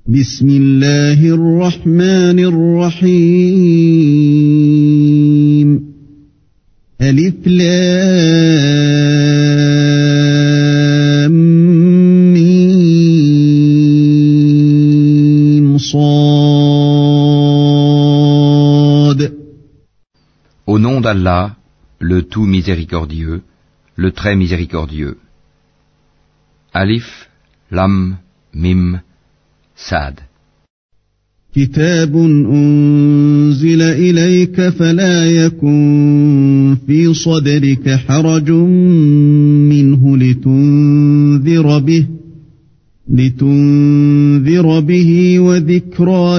بسم الله الرحمن الرحيم ألف لام ميم صاد. Au nom d'Allah, le tout miséricordieux, le très miséricordieux. Alif, Lam, Mim, Sad. كتاب أنزل إليك فلا يكن في صدرك حرج منه لتنذر به وذكرى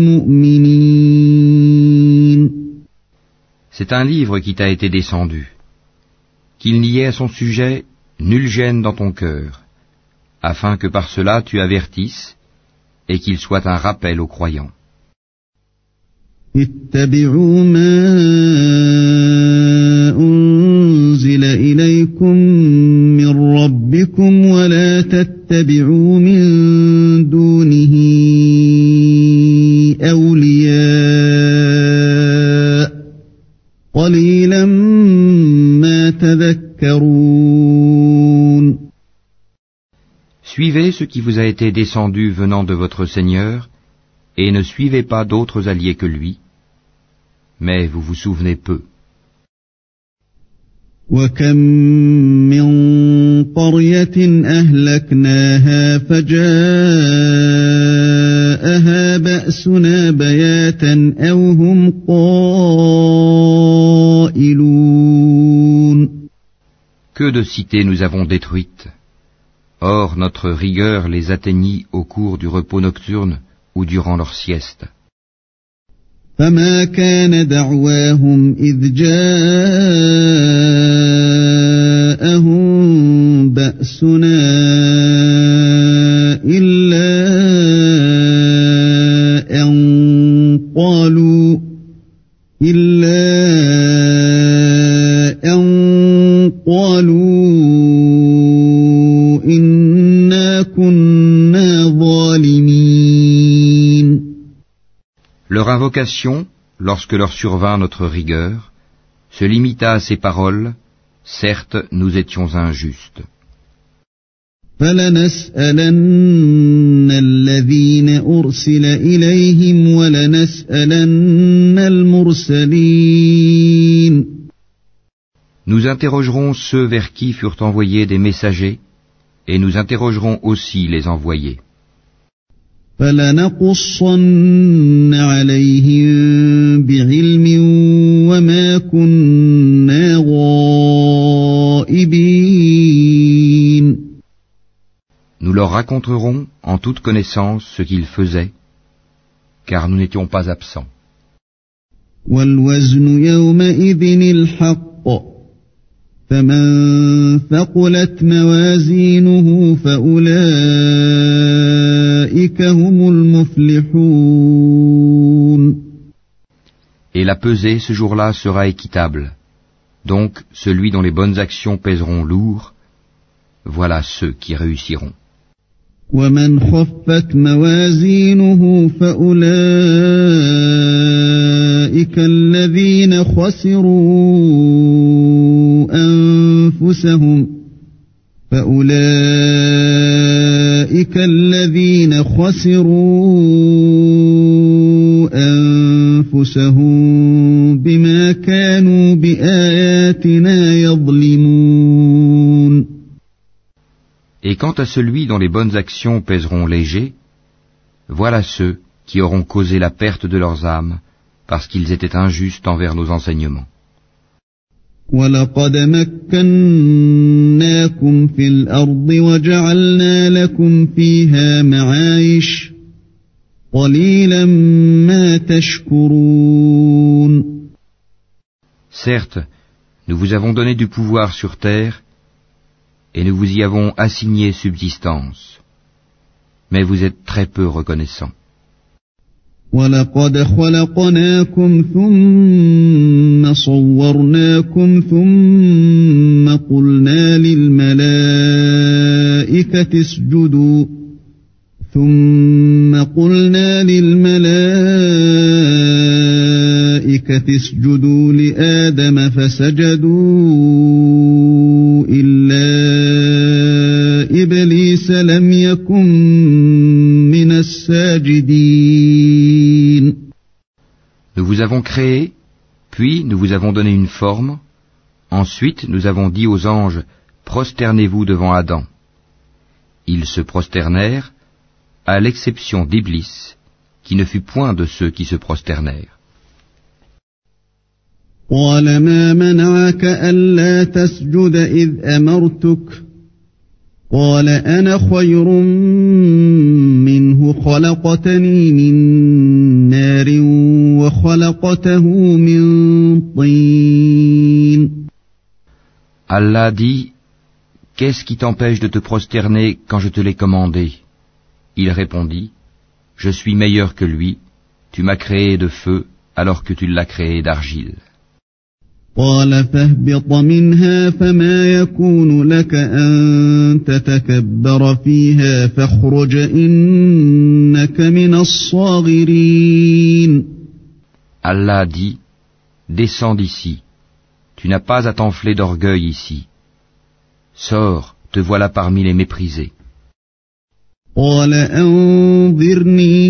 للمؤمنين. C'est un livre qui t'a été descendu. Qu'il n'y ait à son sujet nulle gêne dans ton cœur, afin que par cela tu avertisses et qu'il soit un rappel aux croyants. اتبعوا ما أنزل إليكم من ربكم ولا تتبعوا من دونه أولياء قليلا ما تذكرون. Suivez ce qui vous a été descendu venant de votre Seigneur, et ne suivez pas d'autres alliés que lui, mais vous vous souvenez peu. وكم من قرية أهلكناها فجاءها بأسنا بياتا أو هم قائلون. Que de cités nous avons détruites. Or notre rigueur les atteignit au cours du repos nocturne ou durant leur sieste. فما كان دعواهم إذ جاءهم بأسنا إلا أن قالوا إنا كنا ظالمين. Leur invocation, lorsque leur survint notre rigueur, se limita à ces paroles, certes nous étions injustes. فلنسألن الذين أرسل إليهم ولنسألن المرسلين. Nous interrogerons ceux vers qui furent envoyés des messagers, et nous interrogerons aussi les envoyés. فلنقصن عليهم بعلم وما كنا غائبين. Nous leur raconterons en toute connaissance ce qu'ils faisaient, car nous n'étions pas absents. والوزن يومئذ الحق فمن ثقلت موازينه فأولئك هم المفلحون. Et la pesée ce jour-là sera équitable. Donc celui dont les bonnes actions pèseront lourd, voilà ceux qui réussiront. ومن خفت موازينه فأولئك الذين خسروا أنفسهم بما كانوا بآياتنا يظلمون. Et quant à celui dont les bonnes actions pèseront léger, voilà ceux qui auront causé la perte de leurs âmes parce qu'ils étaient injustes envers nos enseignements. وَلَقَدْ مَكَّنَّاكُمْ فِي الْأَرْضِ وَجَعَلْنَا لَكُمْ فِيهَا مَعَايِشَ قَلِيلًا مَا تَشْكُرُونَ. Certes, nous vous avons donné du pouvoir sur terre, et nous vous y avons assigné subsistance. Mais vous êtes très peu reconnaissants. وَلَقَدْ خَلَقْنَاكُمْ ثُمَّ صَوَّرْنَاكُمْ ثُمَّ قُلْنَا لِلْمَلَائِكَةِ ثم قلنا للملائكة اسجدوا لآدم فسجدوا إلا إبليس لم يكن من الساجدين. Nous vous avons créé, puis nous vous avons donné une forme, ensuite nous avons dit aux anges, prosternez-vous devant Adam. Ils se prosternèrent, à l'exception d'Iblis, qui ne fut point de ceux qui se prosternèrent. قال ما منعك ألا تسجد إذ أمرتك قال أنا خير منه خلقتني من نار وخلقته من طين. Allah dit, qu'est-ce qui t'empêche de te prosterner quand je te l'ai commandé? Il répondit, je suis meilleur que lui, tu m'as créé de feu alors que tu l'as créé d'argile. قال فاهبط منها فما يكون لك أن تتكبر فيها فاخرج إنك من الصاغرين. Allah dit, descends d'ici, tu n'as pas à t'enfler d'orgueil ici. Sors, te voilà parmi les méprisés. قال أنظرني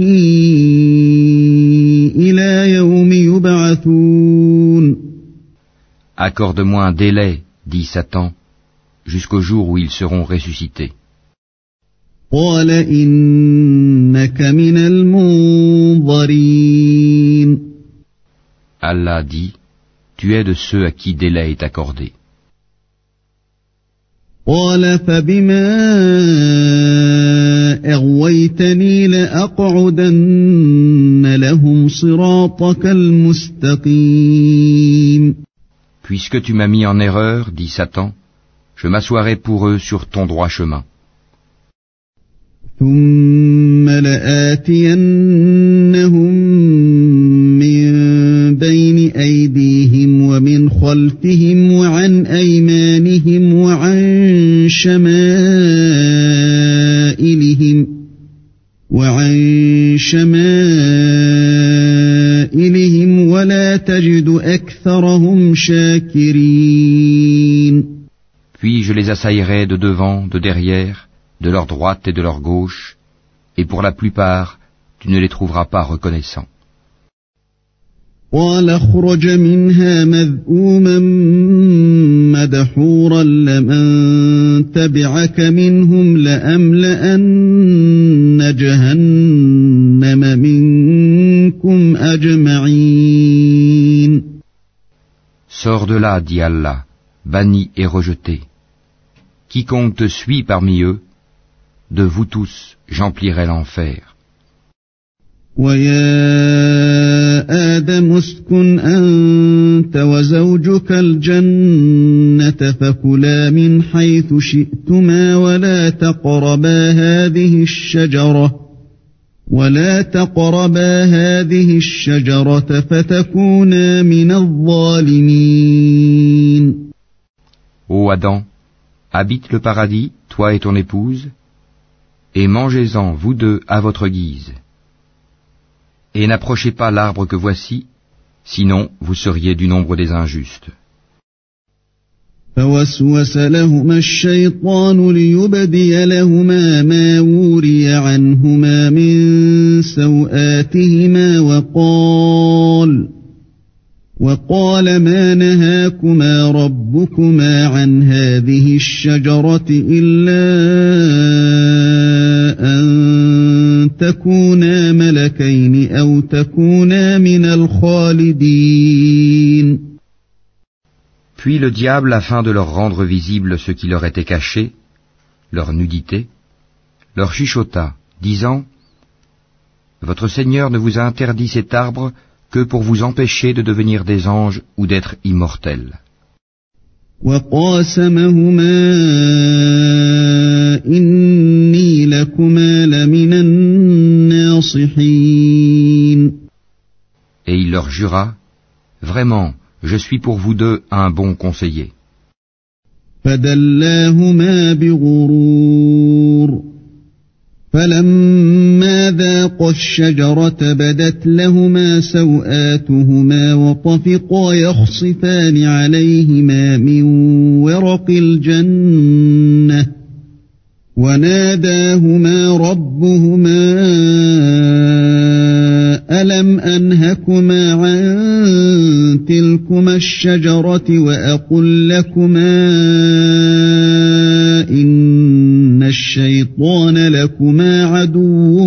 إلى يوم يبعثون. Accorde-moi un délai, dit Satan, jusqu'au jour où ils seront ressuscités. قال إنك من المنظرين. Allah dit, tu es de ceux à qui délai est accordé. قال فبما أغويتني لأقعدن لهم صراطك المستقيم. Puisque tu m'as mis en erreur, dit Satan, je m'assoirai pour eux sur ton droit chemin. ثم لآتينهم من بين أيديهم ومن خلفهم وعن أيمانهم وعن شمائلهم ولا تجد أكثرهم شاكرين. Puis je les assaillerai de devant, de derrière, de leur droite et de leur gauche, et pour la plupart, tu ne les trouveras pas reconnaissants. قال اخرج منها مذءوما مدحورا لمن تبعك منهم لأملأن جهنم منكم أجمعين. Sors de là, dit Allah, banni et rejeté. Quiconque te suit parmi eux, de vous tous, j'emplirai l'enfer. ويا آدم اسكن أنت وزوجك الجنة فكلا من حيث شئتما ولا تقربا هذه الشجرة فتكونا من الظالمين. Ô Adam, habite le paradis, toi et ton épouse, et mangez-en, vous deux, à votre guise. Et n'approchez pas l'arbre que voici, sinon vous seriez du nombre des injustes. فوسوس لهما الشيطان ليبدي لهما ما وري عنهما من سوآتهما وقال ما نهاكما ربكما عن هذه الشجرة إلا أن تكونا ملكين أو تكونا من الخالدين. Puis le diable, afin de leur rendre visible ce qui leur était caché, leur nudité, leur chuchota, disant, votre Seigneur ne vous a interdit cet arbre que pour vous empêcher de devenir des anges ou d'être immortels. وقاسمهما إني لكما لمن الناصحين. Et il leur jura, vraiment, je suis pour vous deux un bon conseiller. فدلاهما بغرور فلما ذاقا الشجرة بدت لهما سوآتهما وطفقا يخصفان عليهما من ورق الجنة وناداهما ربهما ألم أنهكما عن تلكما الشجرة وأقل لكما إن الشيطان لكما عدو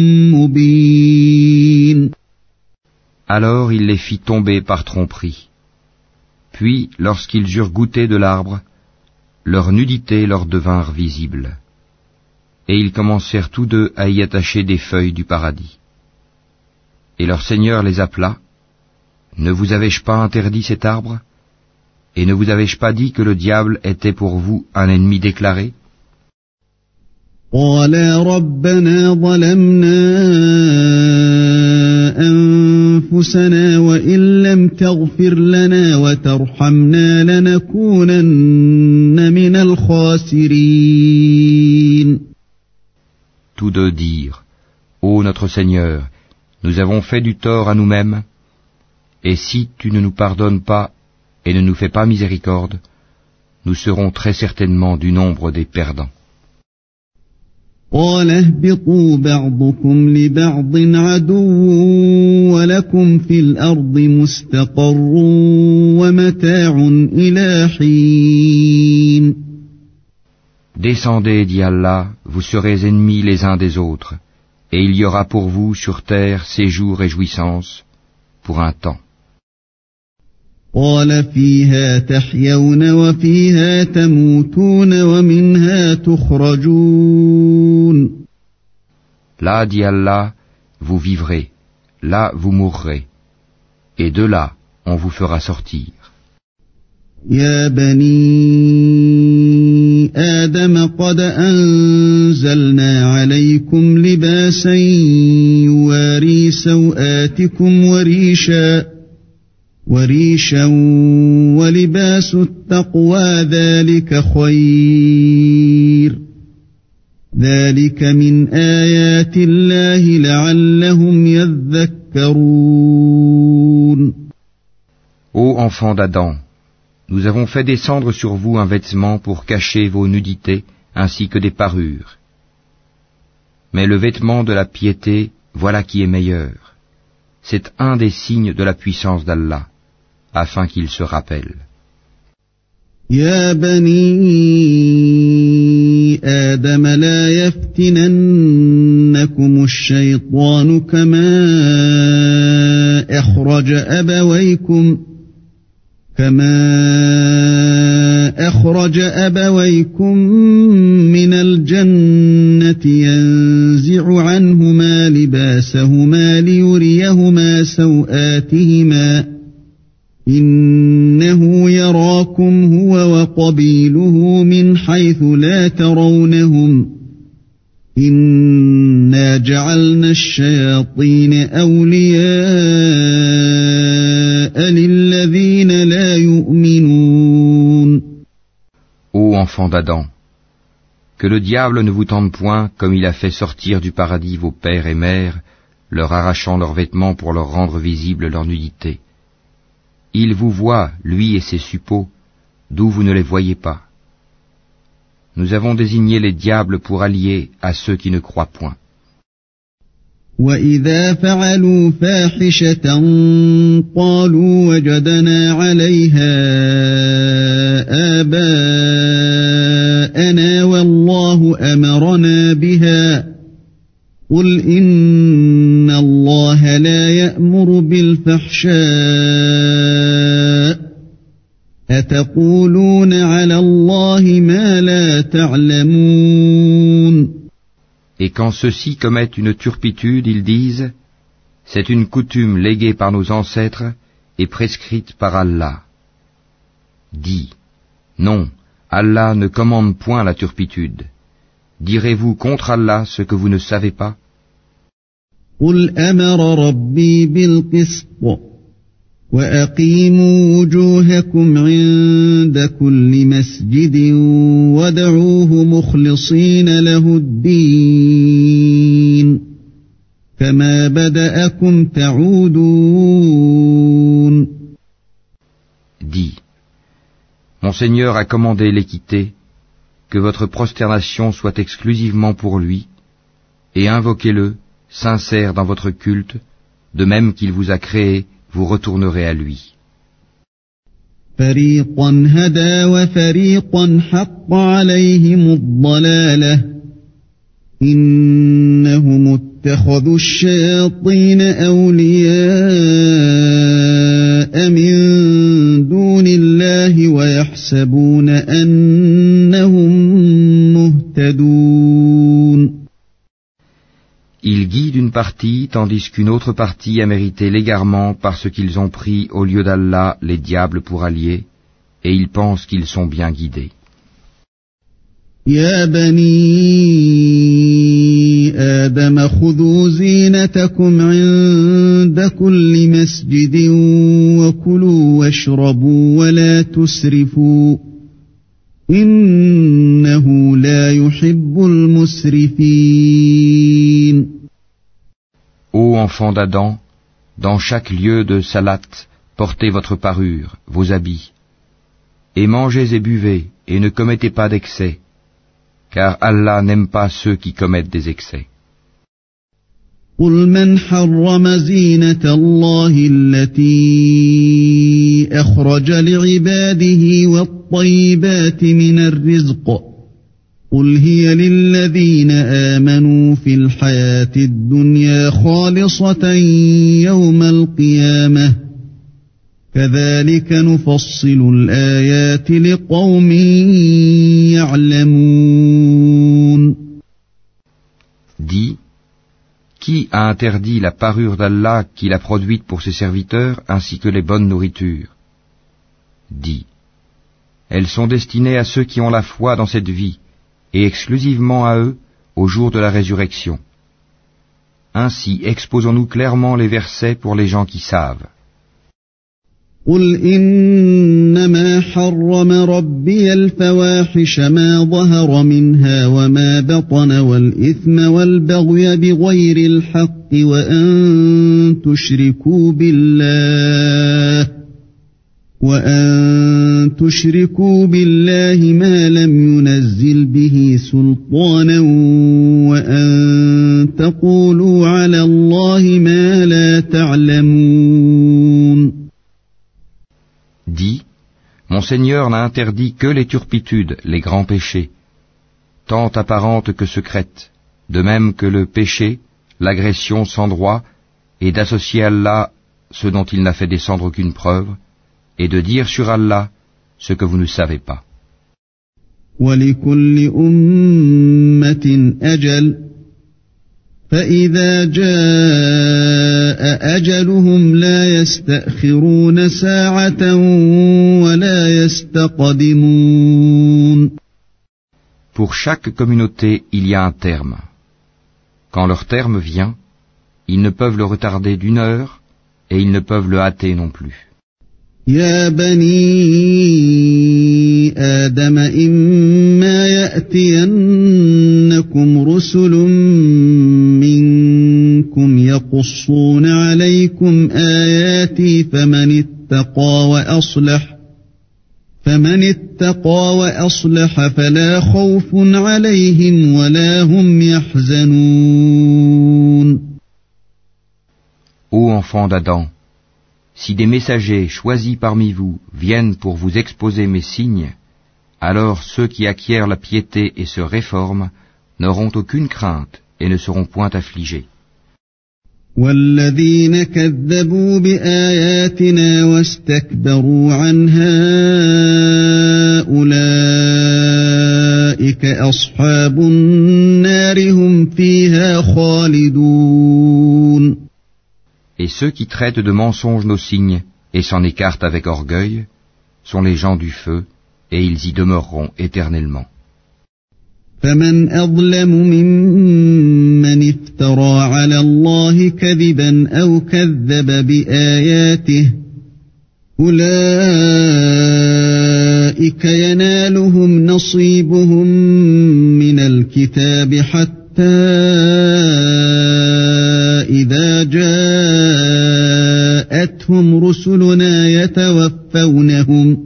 مبين. Alors il les fit tomber par tromperie. Puis, lorsqu'ils eurent goûté de l'arbre, leur nudité leur devinrent visibles. Et ils commencèrent tous deux à y attacher des feuilles du paradis. Et leur Seigneur les appela. Ne vous avais-je pas interdit cet arbre? Et ne vous avais-je pas dit que le diable était pour vous un ennemi déclaré? قالا ربنا ظلمنا أنفسنا وإن لم تغفر لنا وترحمنا لنكونن من الخاسرين. Tous deux dirent, Ô notre Seigneur, nous avons fait du tort à nous-mêmes, et si tu ne nous pardonnes pas et ne nous fais pas miséricorde, nous serons très certainement du nombre des perdants. قال اهبطوا بعضكم لبعض عدو ولكم في الأرض مستقر ومتاع إلى حين. Descendez, dit Allah, vous serez ennemis les uns des autres, et il y aura pour vous sur terre séjour et jouissance pour un temps. قال فيها تحيون وفيها تموتون ومنها تخرجون. Là, dit Allah, vous vivrez, là vous mourrez, et de là on vous fera sortir. يا بني آدم قد أنزلنا عليكم لباسا يواري سوآتكم وريشا ولباس التقوى ذلك خير ذلك من آيات الله لعلهم يذكرون. Ô enfants d'Adam, nous avons fait descendre sur vous un vêtement pour cacher vos nudités ainsi que des parures. Mais le vêtement de la piété, voilà qui est meilleur. C'est un des signes de la puissance d'Allah, afin qu'ils se rappellent. يا بني آدم لا يفتننكم الشيطان كما أخرج أبويكم من الجنة ينزع عنهما لباسهما ليريهما سوآتهما إنه يراكم هو وقبيله من حيث لا ترونهم إنا جعلنا الشياطين أولياء للذين لا يؤمنون. Ô enfants d'Adam, que le diable ne vous tente point comme il a fait sortir du paradis vos pères et mères, leur arrachant leurs vêtements pour leur rendre visible leur nudité. Il vous voit, lui et ses suppôts, d'où vous ne les voyez pas. Nous avons désigné les diables pour alliés à ceux qui ne croient point. وَإِذَا فَعَلُوا فَاحِشَةً قَالُوا وَجَدْنَا عَلَيْهَا آبَاءَنَا وَاللَّهُ أَمَرَنَا بِهَا قُلْ إِنَّ اللَّهَ لَا يَأْمُرُ بِالْفَحْشَاءِ أَتَقُولُونَ عَلَى اللَّهِ مَا لَا تَعْلَمُونَ. Et quand ceux-ci commettent une turpitude, ils disent, c'est une coutume léguée par nos ancêtres et prescrite par Allah. Dis, non, Allah ne commande point la turpitude. Direz-vous contre Allah ce que vous ne savez pas? قُلْ أَمَرَ رَبِّي بِالْقِسْطِ وَأَقِيمُوا وُجُوهَكُمْ عِندَ كُلِّ مَسْجِدٍ وَادْعُوهُ مُخْلِصِينَ لَهُ الدِّينَ كما بدأكم تعودون. Dis, mon Seigneur a commandé l'équité, que votre prosternation soit exclusivement pour lui, et invoquez-le, sincère dans votre culte, de même qu'il vous a créé, vous retournerez à lui. فريقا هدى وفريقا حق عليهم الضلالة إنهم اتخذوا الشياطين أولياء من دون الله ويحسبون أنهم مهتدون. Ils guident une partie, tandis qu'une autre partie a mérité l'égarement parce qu'ils ont pris au lieu d'Allah les diables pour alliés, et ils pensent qu'ils sont bien guidés. يا بني آدم خذوا زينتكم عند كل مسجد وكلوا واشربوا ولا تسرفوا إنه لا يحب المسرفين. Ô enfants d'Adam, dans chaque lieu de salat, portez votre parure, vos habits, et mangez et buvez, et ne commettez pas d'excès, car Allah n'aime pas ceux qui commettent des excès. قل من حرم زينة الله التي أخرج لعباده والطيبات من الرزق قل هي للذين آمنوا في الحياة الدنيا خالصة يوم القيامة كذلك نفصل الآيات لقوم يعلمون. Dis, qui a interdit la parure d'Allah qu'il a produite pour ses serviteurs ainsi que les bonnes nourritures? Dis, elles sont destinées à ceux qui ont la foi dans cette vie, et exclusivement à eux au jour de la résurrection. Ainsi exposons-nous clairement les versets pour les gens qui savent. قل إنما حرم ربي الفواحش ما ظهر منها وما بطن والإثم والبغي بغير الحق وأن تشركوا بالله ما لم ينزل به سلطانا وأن تقولوا على الله ما لا تعلمون. Dis, mon Seigneur n'a interdit que les turpitudes, les grands péchés, tant apparentes que secrètes, de même que le péché, l'agression sans droit, et d'associer Allah ce dont il n'a fait descendre aucune preuve, et de dire sur Allah ce que vous ne savez pas. وَلِكُلِّ أُمَّةٍ أَجَلٌ فَإِذَا جَاءَ أَجَلُهُمْ لَا يَسْتَأْخِرُونَ سَاعَةً وَلَا يَسْتَقْدِمُونَ. Pour chaque communauté, il y a un terme. Quand leur terme vient, ils ne peuvent le retarder d'une heure, et ils ne peuvent le hâter non plus. يا بني آدم إما يأتينكم رسل منكم يقصون عليكم آياتي فمن اتقى وأصلح فلا خوف عليهم ولا هم يحزنون. Ô enfants d'Adam, si des messagers choisis parmi vous viennent pour vous exposer mes signes, alors ceux qui acquièrent la piété et se réforment n'auront aucune crainte et ne seront point affligés. والذين كذبوا بآياتنا واستكبروا عنها أولئك أصحاب النار هم فيها خالدون. Et ceux qui traitent de mensonges nos signes et s'en écartent avec orgueil sont les gens du feu, et ils y demeureront éternellement. فمن أظلم ممن افترى على الله كذبا أو كذب بآياته أولئك ينالهم نصيبهم من الكتاب حتى جاءتهم رسلنا يتوفونهم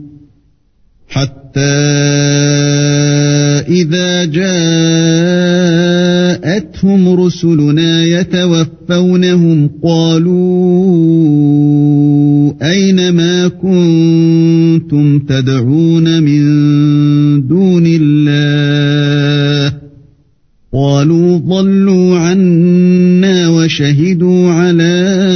قالوا أين ما كنتم تدعون من دون الله قالوا ضلوا عنا وشهدوا على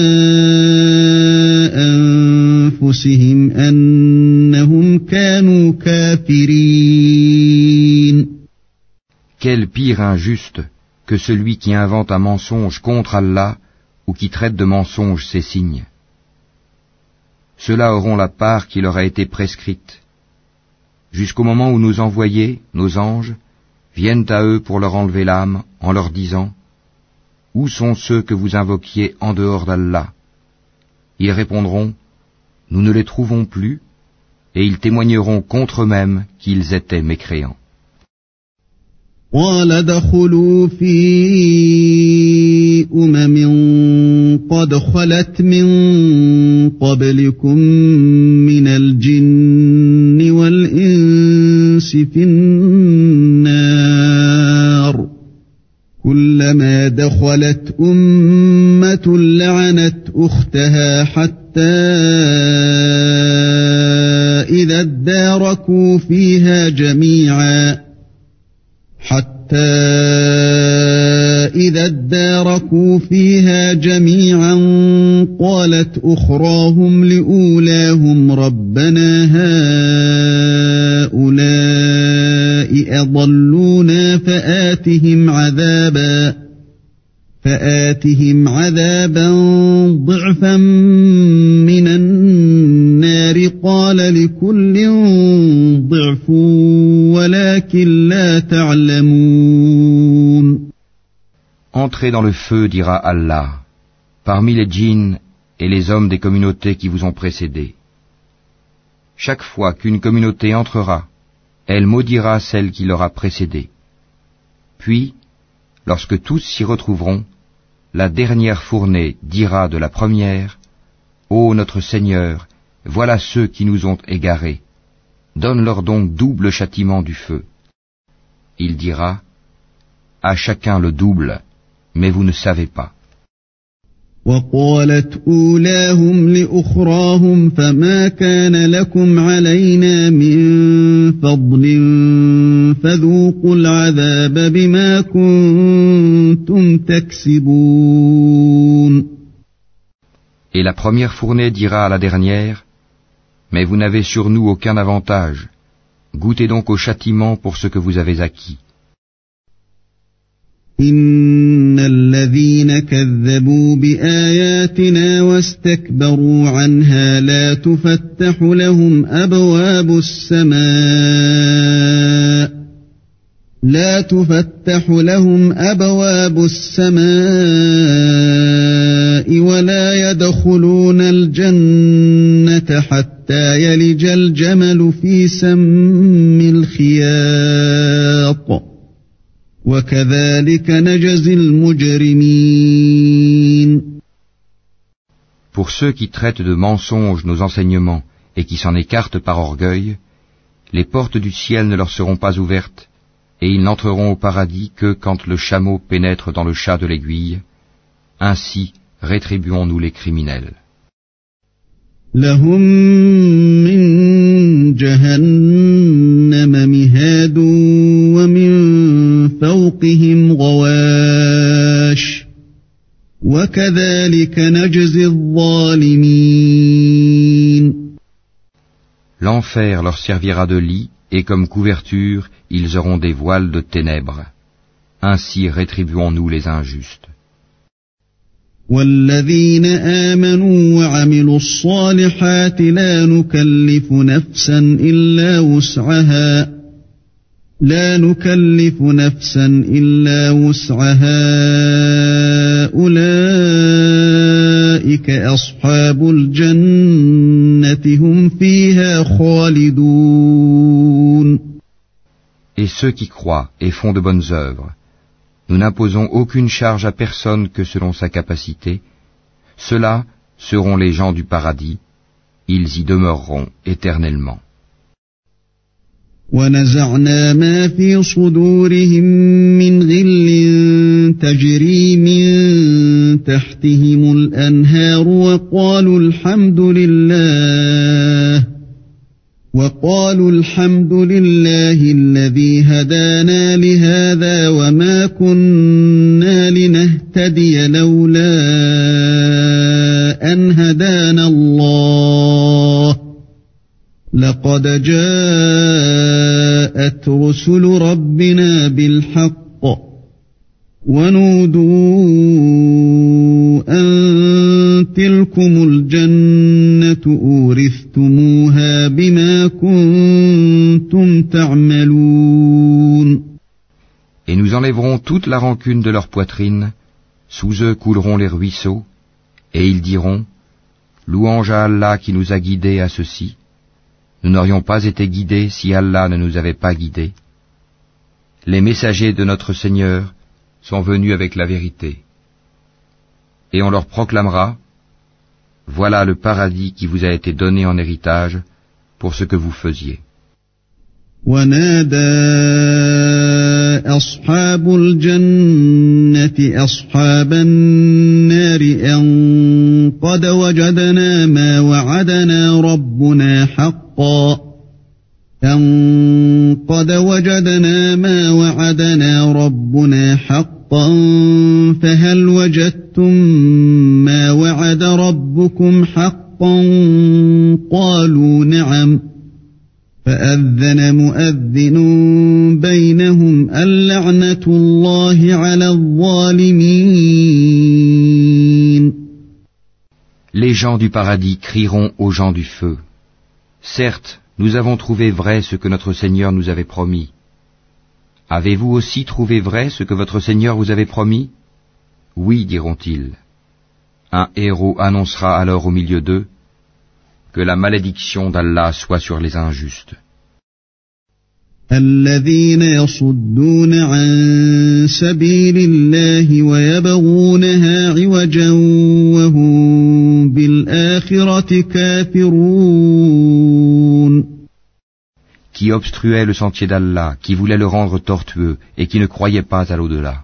أنفسهم أنهم كانوا كافرين. Quel pire injuste que celui qui invente un mensonge contre Allah ou qui traite de mensonge ses signes. Ceux-là auront la part qui leur a été prescrite, jusqu'au moment où nos envoyés, nos anges, viennent à eux pour leur enlever l'âme en leur disant « Où sont ceux que vous invoquiez en dehors d'Allah ?» Ils répondront « Nous ne les trouvons plus » et ils témoigneront contre eux-mêmes qu'ils étaient mécréants. قال ادخلوا في قد خلت من قبلكم من الجن والإنس في النار كلما دخلت أمة لعنت أختها حتى إذا اداركوا فيها جميعا قالت أخراهم لأولاهم ربنا هؤلاء أضلونا فآتهم عذابا ضعفا من النار قال لكل ضعف ولكن لا تعلمون. Entrez dans le feu, dira Allah, parmi les djinns et les hommes des communautés qui vous ont précédés. Chaque fois qu'une communauté entrera, elle maudira celle qui l'aura précédée. Puis, lorsque tous s'y retrouveront, la dernière fournée dira de la première, « Ô notre Seigneur, voilà ceux qui nous ont égarés. Donne-leur donc double châtiment du feu. » Il dira, « À chacun le double, mais vous ne savez pas. » وقالت أولاهم لأخراهم فما كان لكم علينا من فضل فذوقوا العذاب بما كنتم تكسبون. Et la première fournée dira à la dernière, mais vous n'avez sur nous aucun avantage. Goûtez donc au châtiment pour ce que vous avez acquis. إن الذين كذبوا بآياتنا واستكبروا عنها لا تفتح لهم أبواب السماء ولا يدخلون الجنة حتى يلج الجمل في سم الخياط وكذلك نجزي المجرمين. Pour ceux qui traitent de mensonges nos enseignements et qui s'en écartent par orgueil, les portes du ciel ne leur seront pas ouvertes et ils n'entreront au paradis que quand le chameau pénètre dans le chat de l'aiguille. Ainsi rétribuons-nous les criminels. لهم من جهنم مهاد ومن فوقهم غواش وكذلك نجزي الظالمين. L'enfer leur servira de lit et comme couverture ils auront des voiles de ténèbres. Ainsi rétribuons-nous les injustes. والذين آمنوا وعملوا الصالحات لا نكلف نفسا إلا وسعها أولئك أصحاب الجنة هم فيها خالدون. Et ceux qui croient et font de bonnes œuvres, nous n'imposons aucune charge à personne que selon sa capacité. Ceux-là seront les gens du paradis, ils y demeureront éternellement. ونزعنا ما في صدورهم من غل تجري من تحتهم الأنهار وقالوا الحمد لله الذي هدانا لهذا وما كنا لنهتدي لولا أن هدانا الله لقد جاءت رسل ربنا بالحق ونودوا أن تلكم الجنة أورثتموها بما كنتم تعملون. Et nous enlèverons toute la rancune de leur poitrine, sous eux couleront les ruisseaux, et ils diront, louange à Allah qui nous a guidés à ceci. Nous n'aurions pas été guidés si Allah ne nous avait pas guidés. Les messagers de notre Seigneur sont venus avec la vérité. Et on leur proclamera, voilà le paradis qui vous a été donné en héritage pour ce que vous faisiez. ونادى أصحاب الجنة أصحاب النار أن قد وجدنا ما وعدنا ربنا حقا فهل وجدتم ما وعد ربكم حقا قالوا نعم فأذن مؤذن بينهم اللعنة الله على الظالمين. Les gens du paradis crieront aux gens du feu. Certes, nous avons trouvé vrai ce que notre Seigneur nous avait promis. Avez-vous aussi trouvé vrai ce que votre Seigneur vous avait promis? Oui, diront-ils. Un héros annoncera alors au milieu d'eux que la malédiction d'Allah soit sur les injustes. الذين يصدون عن سبيل الله ويبغونها عوجا وهم بالآخرة كافرون. Qui obstruaient le sentier d'Allah, qui voulaient le rendre tortueux et qui ne croyaient pas à l'au-delà.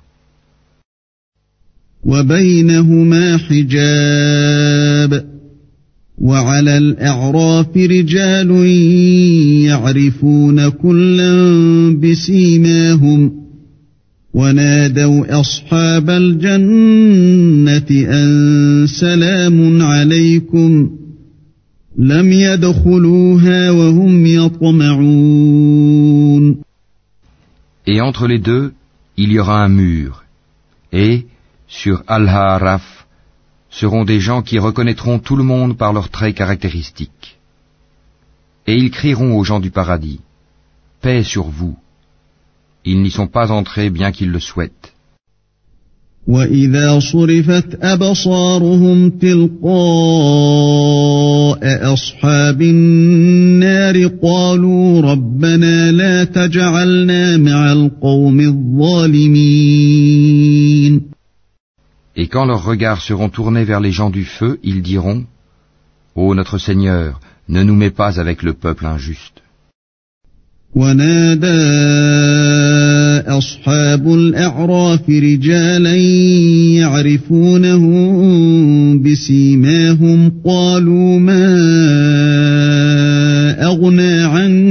وبينهما حجاب وعلى الأعراف رجال يعرفون كلا بسيماهم ونادوا أصحاب الجنة أن سلام عليكم لم يدخلوها وهم يطمعون. Et entre les deux, il y aura un mur, et, sur Al-Ha'raf, seront des gens qui reconnaîtront tout le monde par leurs traits caractéristiques. Et ils crieront aux gens du paradis, paix sur vous. Ils n'y sont pas entrés bien qu'ils le souhaitent. وَإِذَا صُرِفَتْ أَبْصَارُهُمْ تِلْقَاءَ أَصْحَابِ النَّارِ قَالُوا رَبَّنَا لَا تَجْعَلْنَا مَعَ الْقَوْمِ الظَّالِمِينَ. Et quand leurs regards seront tournés vers les gens du feu, ils diront, ô notre Seigneur, ne nous mets pas avec le peuple injuste. ونادى أصحاب الأعراف رجالا يعرفونهم بسيماهم قالوا ما أغنى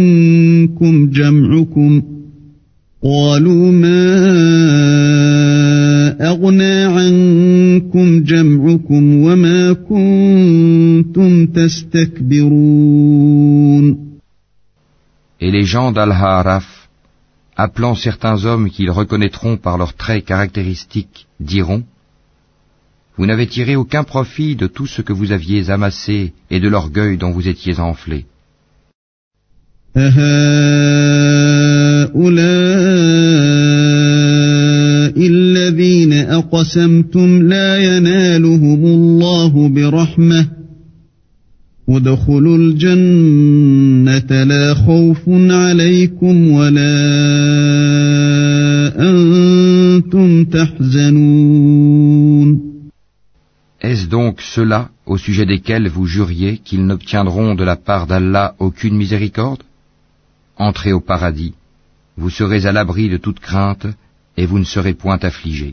عنكم جمعكم وما كنتم تستكبرون. Et les gens d'Al-Ha'raf, appelant certains hommes qu'ils reconnaîtront par leurs traits caractéristiques, diront, vous n'avez tiré aucun profit de tout ce que vous aviez amassé et de l'orgueil dont vous étiez enflés. الذين أقسمتم لا ينالهم الله برحمة وادخلوا الجنة لا خوف عليكم ولا أنتم تحزنون. Est-ce donc ceux-là au sujet desquels vous juriez qu'ils n'obtiendront de la part d'Allah aucune miséricorde? Entrez au paradis, vous serez à l'abri de toute crainte et vous ne serez point affligés.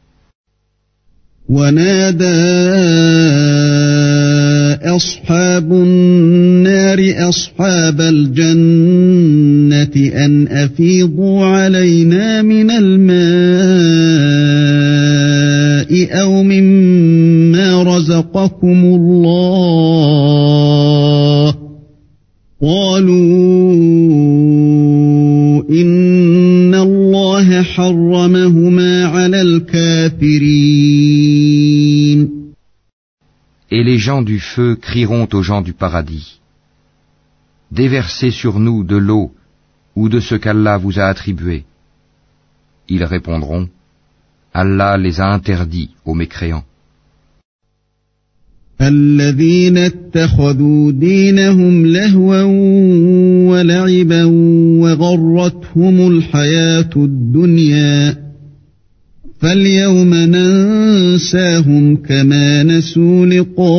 أصحاب النار أصحاب الجنة أن أفيضوا علينا من الماء أو مما رزقكم الله قالوا إن الله حرمهما على الكافرين. Et les gens du feu crieront aux gens du paradis, « Déversez sur nous de l'eau ou de ce qu'Allah vous a attribué. » Ils répondront, « Allah les a interdits aux mécréants. » الذين اتخذوا دينهم لهوا ولعبا وغرتهم الحياة الدنيا فاليوم ننساهم كما نسوا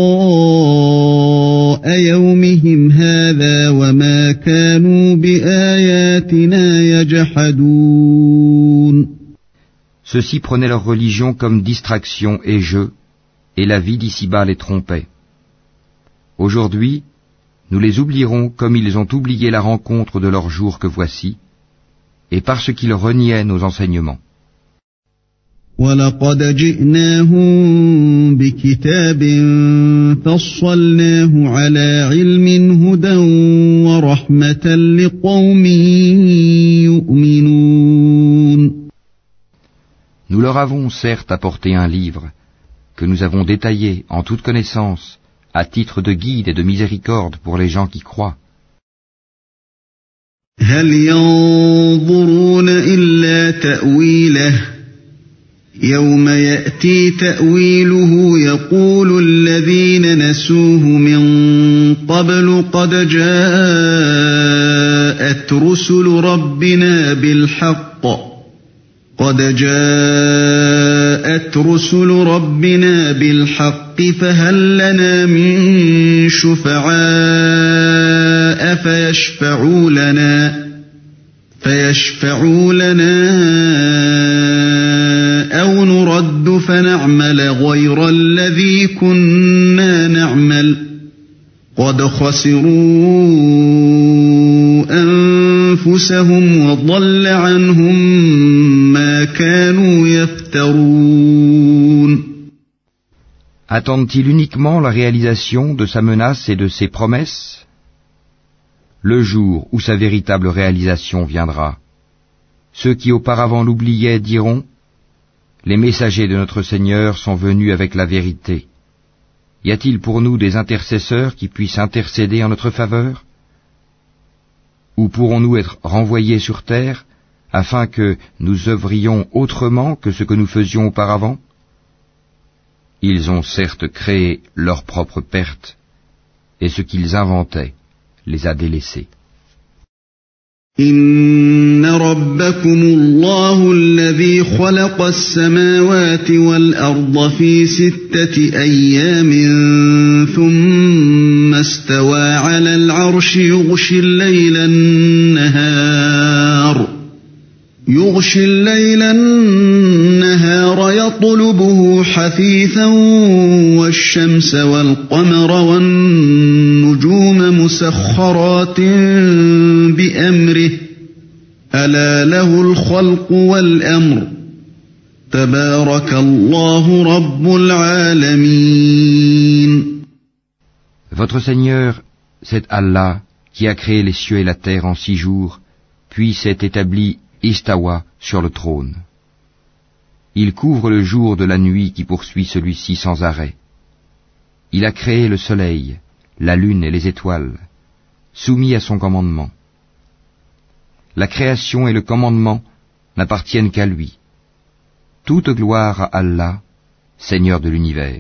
لقاء يومهم هذا وما كانوا بآياتنا يجحدون. Ceux-ci prenaient leur religion comme distraction et jeu, et la vie d'ici-bas les trompait. Aujourd'hui, nous les oublierons comme ils ont oublié la rencontre de leur jour que voici, et parce qu'ils reniaient nos enseignements. وَلَقَدْ جِئْنَاهُمْ بِكِتَابٍ فَصَّلْنَاهُ عَلَى عِلْمٍ هُدًى وَرَحْمَةً لِقَوْمٍ يُؤْمِنُونَ. Nous leur avons certes apporté un livre, que nous avons détaillé en toute connaissance, à titre de guide et de miséricorde pour les gens qui croient. هَلْ يَنظُرُونَ إِلَّا تَأْوِيلَهُ يَوْمَ يَأْتِي تَأْوِيلُهُ يَقُولُ الَّذِينَ نَسُوهُ مِن قَبْلُ قَدْ جَاءَتْ رُسُلُ رَبِّنَا بِالْحَقِّ فَهَل لَّنَا مِن شُفَعَاءَ فيشفعوا لنا أو نرد فنعمل غير الذي كنا نعمل قد خسروا أنفسهم وضل عنهم ما كانوا يفترون. Attendent-ils uniquement la réalisation de sa menace et de ses promesses? Le jour où sa véritable réalisation viendra, ceux qui auparavant l'oubliaient diront, « Les messagers de notre Seigneur sont venus avec la vérité. Y a-t-il pour nous des intercesseurs qui puissent intercéder en notre faveur? Ou pourrons-nous être renvoyés sur terre afin que nous œuvrions autrement que ce que nous faisions auparavant? » Ils ont certes créé leur propre perte, et ce qu'ils inventaient les a délaissés. إن ربكم الله الذي خلق السماوات والأرض في 6 أيام ثم استوى على العرش يغشي الليل النهار يطلبه حثيثا والشمس والقمر والنجوم مسخرات بأمره ألا له الخلق والأمر تبارك الله رب العالمين. Votre Seigneur, c'est Allah qui a créé les cieux et la terre en 6 jours, puis s'est établi Istawa sur le trône. Il couvre le jour de la nuit qui poursuit celui-ci sans arrêt. Il a créé le soleil, la lune et les étoiles, soumis à son commandement. La création et le commandement n'appartiennent qu'à lui. Toute gloire à Allah, Seigneur de l'univers.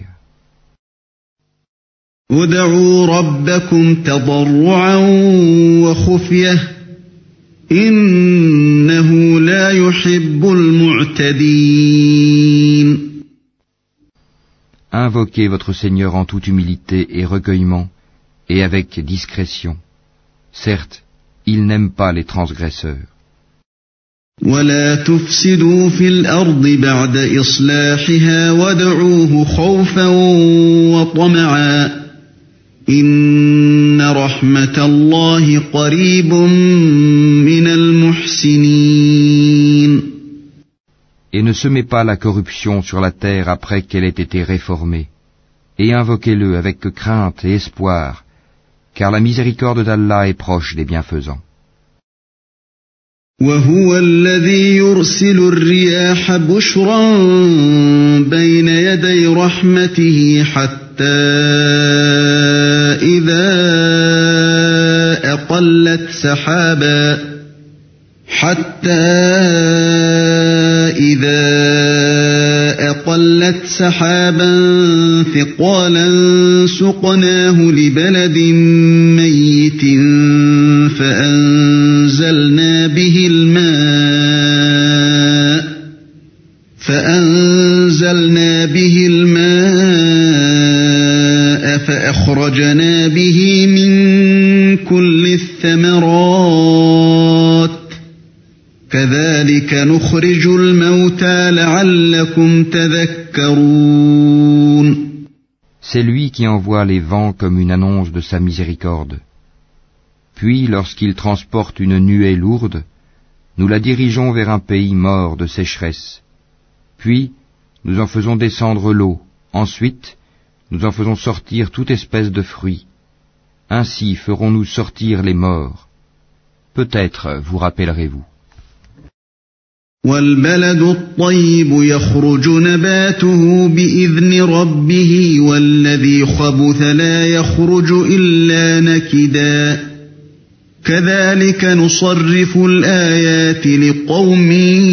ادعوا ربكم تضرعا وخفية إنه لا يحب المعتدين. Invoquez votre Seigneur en toute humilité et recueillement, et avec discrétion. Certes, il n'aime pas les transgresseurs. ولا تفسدوا في الأرض بعد إصلاحها وادعوه خوفا وطمعا إن رحمة الله قريب من المحسنين. Et ne semez pas la corruption sur la terre après qu'elle ait été réformée, et invoquez-le avec crainte et espoir, car la miséricorde d'Allah est proche des bienfaisants. وهو الذي يرسل الرياح بشرا بين يدي رحمته حتى إذا أقلت سحابا ثقالا سقناه لبلد ميت فأنزلنا به الماء فأخرجنا به من كل الثمرات كذلك نخرج الموتى لعلكم تذكرون. C'est lui qui envoie les vents comme une annonce de sa miséricorde. Puis, lorsqu'il transporte une nuée lourde, nous la dirigeons vers un pays mort de sécheresse. Puis, nous en faisons descendre l'eau. Ensuite, nous en faisons sortir toute espèce de fruits. Ainsi ferons-nous sortir les morts. Peut-être vous rappellerez-vous. والبلد الطيب يخرج نباته بإذن ربه والذي خبث لا يخرج إلا نكدا كذلك نصرف الآيات لقوم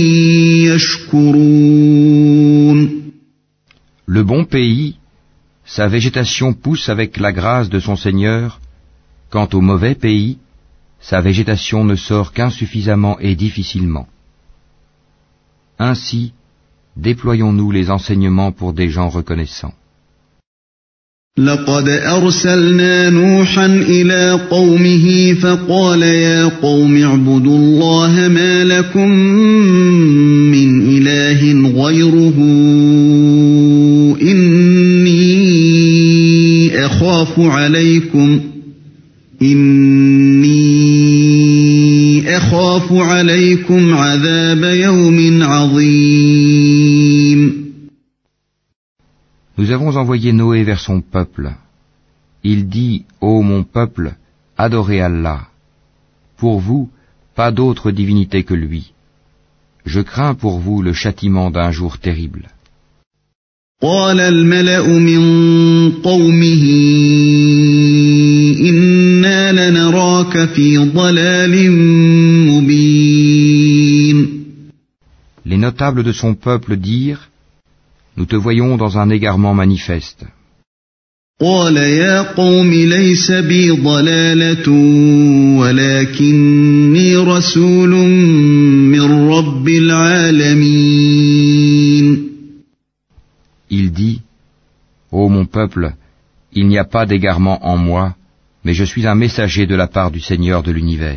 يشكرون. Le bon pays, sa végétation pousse avec la grâce de son Seigneur. Quant au mauvais pays, sa végétation ne sort qu'insuffisamment et difficilement. Ainsi, déployons-nous les enseignements pour des gens reconnaissants. لقد أرسلنا نوحا إلى قومه فقال يا قوم اعبدوا الله ما لكم من إله غيره إني أخاف عليكم عذاب يوم عظيم. Nous avons envoyé Noé vers son peuple. Il dit, ô mon peuple, adorez Allah. Pour vous, pas d'autre divinité que lui. Je crains pour vous le châtiment d'un jour terrible. قال الملأ من قومه إنا لنراك في ضلال مبين. Les notables de son peuple dirent, nous te voyons dans un égarement manifeste. قال يا قوم ليس بي ضلالة ولكني رسول من رب العالمين. Il dit, ô mon peuple, il n'y a pas d'égarement en moi, mais je suis un messager de la part du Seigneur de l'univers.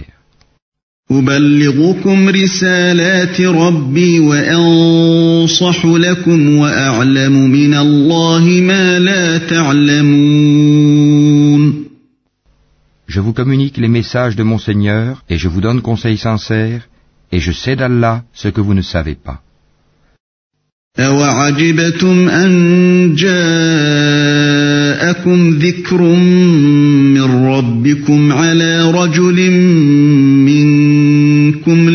أبلغكم رسالات ربي وأنصح لكم وأعلم من الله ما لا تعلمون. Je vous communique les messages de mon Seigneur, et je vous donne conseil sincère, et je sais d'Allah ce que vous ne savez pas. أَوَعَجِبْتُمْ أَنْ جَاءَكُمْ ذِكْرٌ مِّن رَّبِّكُمْ عَلَى رَجُلٍ مِّنكُمْ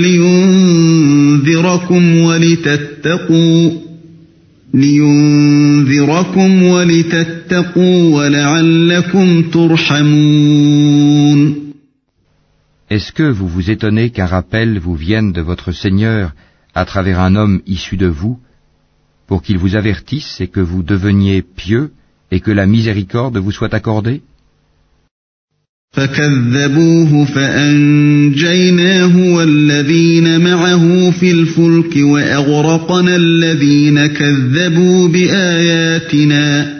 لِيُنذِرَكُمْ وَلِتَتَّقُوا وَلَعَلَّكُمْ تُرْحَمُونَ. Est-ce que vous vous étonnez qu'un rappel vous vienne de votre Seigneur à travers un homme issu de vous, pour qu'il vous avertisse et que vous deveniez pieux et que la miséricorde vous soit accordée? فكذبوه فأنجيناه والذين معه في الفلك وأغرقنا الذين كذبوا بآياتنا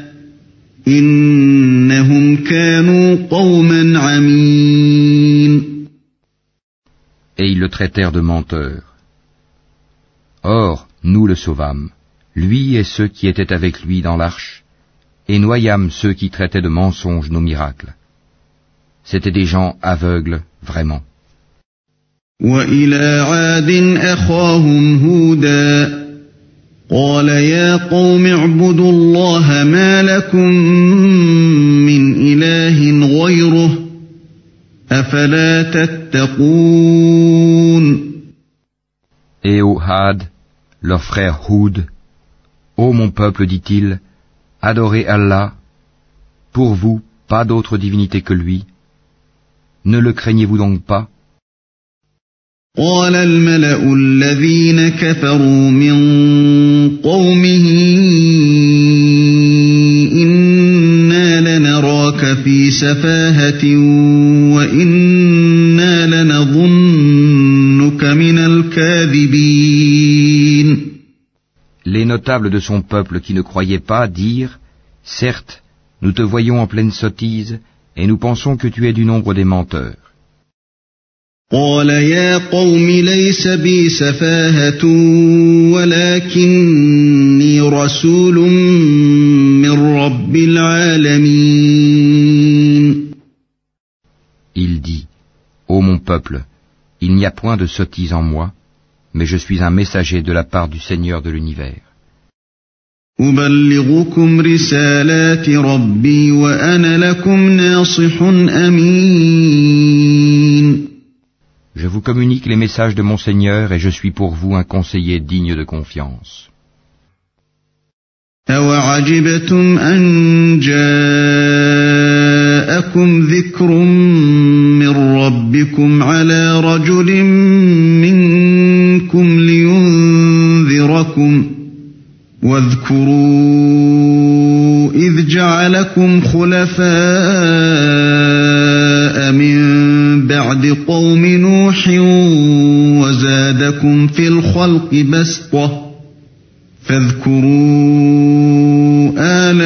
إنهم كانوا قوما عمين. Et ils le traitèrent de menteur. Or, nous le sauvâmes, lui et ceux qui étaient avec lui dans l'arche, et noyâmes ceux qui traitaient de mensonges nos miracles. C'étaient des gens aveugles, vraiment. وإلى عاد أخاهم هودا قال يا قوم اعبدوا الله ما لكم من إله غيره أفلا تتقون. Et au Had, leur frère Houd, ô mon peuple, dit-il, adorez Allah, pour vous, pas d'autre divinité que lui. Ne le craignez-vous donc pas? قال الملأ الذين كفروا من قومه إنا لنراك في سفاهة وإنا لنظنك من الكاذبين. Les notables de son peuple qui ne croyaient pas dirent, certes, nous te voyons en pleine sottise, et nous pensons que tu es du nombre des menteurs. قال يا قوم ليس بي سفاهة ولكني رسول من رب العالمين. Il dit, ô mon peuple, il n'y a point de sottise en moi, mais je suis un messager de la part du Seigneur de l'univers. أبلغكم رسالات ربي وأنا لكم ناصح أمين. Je vous communique les messages de mon Seigneur et je suis pour vous un conseiller digne de confiance. أَوَعَجِبْتُمْ أَنْ جَاءَكُمْ ذِكْرٌ مِّن رَّبِّكُمْ عَلَى رَجُلٍ مِّنكُمْ لِيُنذِرَكُمْ واذكروا إذ جعلكم خلفاء من بعد قوم نوح وزادكم في الخلق بسطة فاذكروا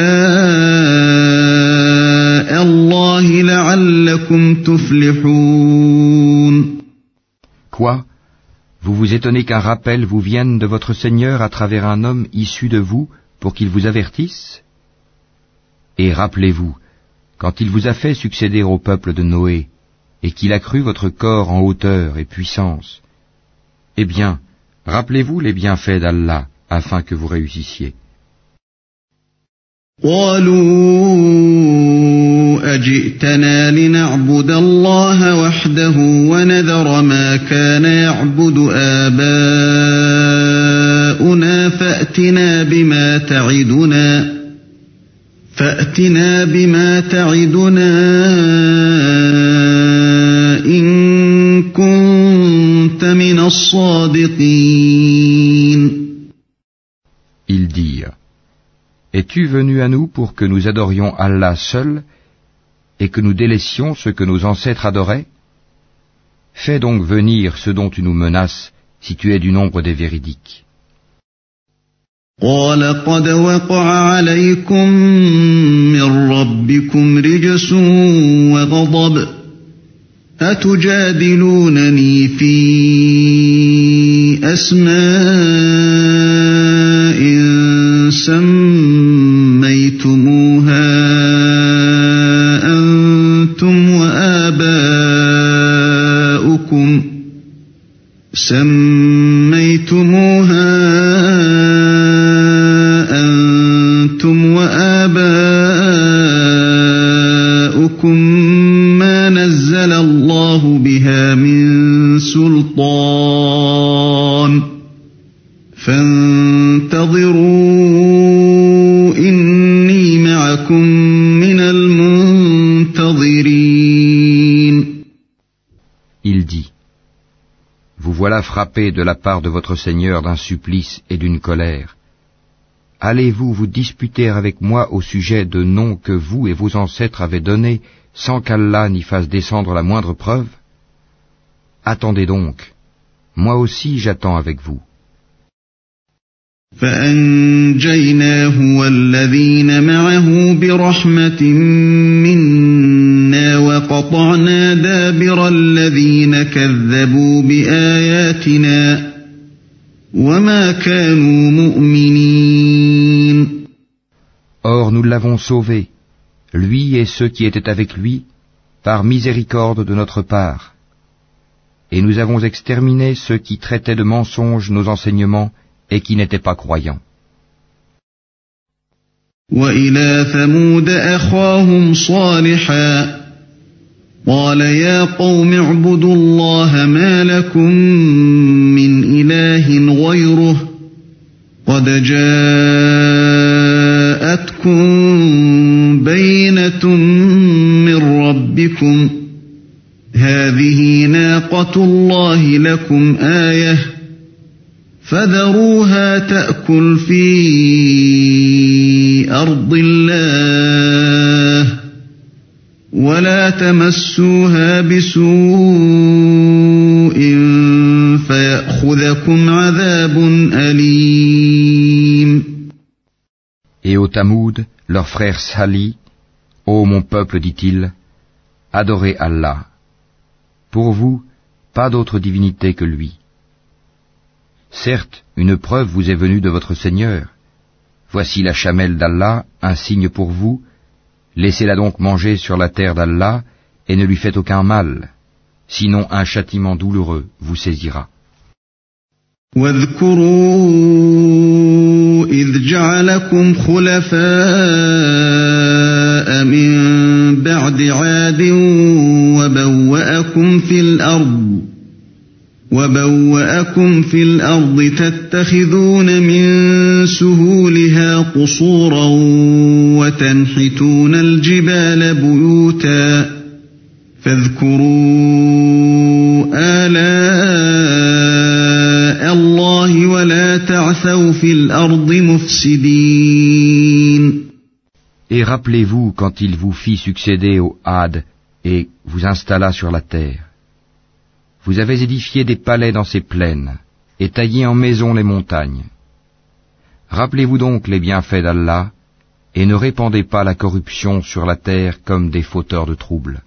آلاء الله لعلكم تفلحون. Quoi? Vous vous étonnez qu'un rappel vous vienne de votre Seigneur à travers un homme issu de vous pour qu'il vous avertisse? Et rappelez-vous, quand il vous a fait succéder au peuple de Noé, et qu'il a cru votre corps en hauteur et puissance, eh bien, rappelez-vous les bienfaits d'Allah afin que vous réussissiez. أجئتنا لنعبد الله وحده ونذر ما كان يعبد آباؤنا فأتنا بما تعدنا إن كنت من الصادقين. Ils dirent, es-tu venu à nous pour que nous adorions Allah seul et que nous délaissions ce que nos ancêtres adoraient? Fais donc venir ce dont tu nous menaces, si tu es du nombre des véridiques. قال قد وقع عليكم من ربكم رجس وغضب أتجادلونني في أسماء سميتموها أنتم وآباؤكم ما نزل الله بها من سلطان فانتظروا إني معكم من المنتظرين. Il dit, vous voilà frappés de la part de votre Seigneur d'un supplice et d'une colère. Allez-vous vous disputer avec moi au sujet de noms que vous et vos ancêtres avez donnés sans qu'Allah n'y fasse descendre la moindre preuve? Attendez donc, moi aussi j'attends avec vous. فأنجيناه والذين معه برحمة منا وقطعنا دابر الذين كذبوا بآياتنا وما كانوا مؤمنين. Or nous l'avons sauvé, lui et ceux qui étaient avec lui, par miséricorde de notre part. Et nous avons exterminé ceux qui traitaient de mensonges nos enseignements et qui n'étaient pas croyants. وإلى ثمود أخاهم صالحا قال يا قوم اعبدوا الله ما لكم من إله غيره قد جاءتكم بينة من ربكم هذه ناقة الله لكم آية فذروها تأكل في أرض الله ولا تمسوها بسوء فيأخذكم عذاب أليم. Et au Tamoud, leur frère Salih, ô mon peuple, dit-il, adorez Allah. Pour vous, pas d'autre divinité que lui. Certes, une preuve vous est venue de votre Seigneur. Voici la chamelle d'Allah, un signe pour vous. Laissez-la donc manger sur la terre d'Allah et ne lui faites aucun mal. Sinon un châtiment douloureux vous saisira. واذكروا إذ جعلكم خلفاء من بعد عاد وبوأكم في الأرض تتخذون من سهولها قصورا وتنحتون الجبال بيوتا فاذكروا آلاء الله ولا تعثوا في الأرض مفسدين. Et rappelez-vous quand il vous fit succéder au Had et vous installa sur la terre. Vous avez édifié des palais dans ces plaines et taillé en maisons les montagnes. Rappelez-vous donc les bienfaits d'Allah et ne répandez pas la corruption sur la terre comme des fauteurs de troubles.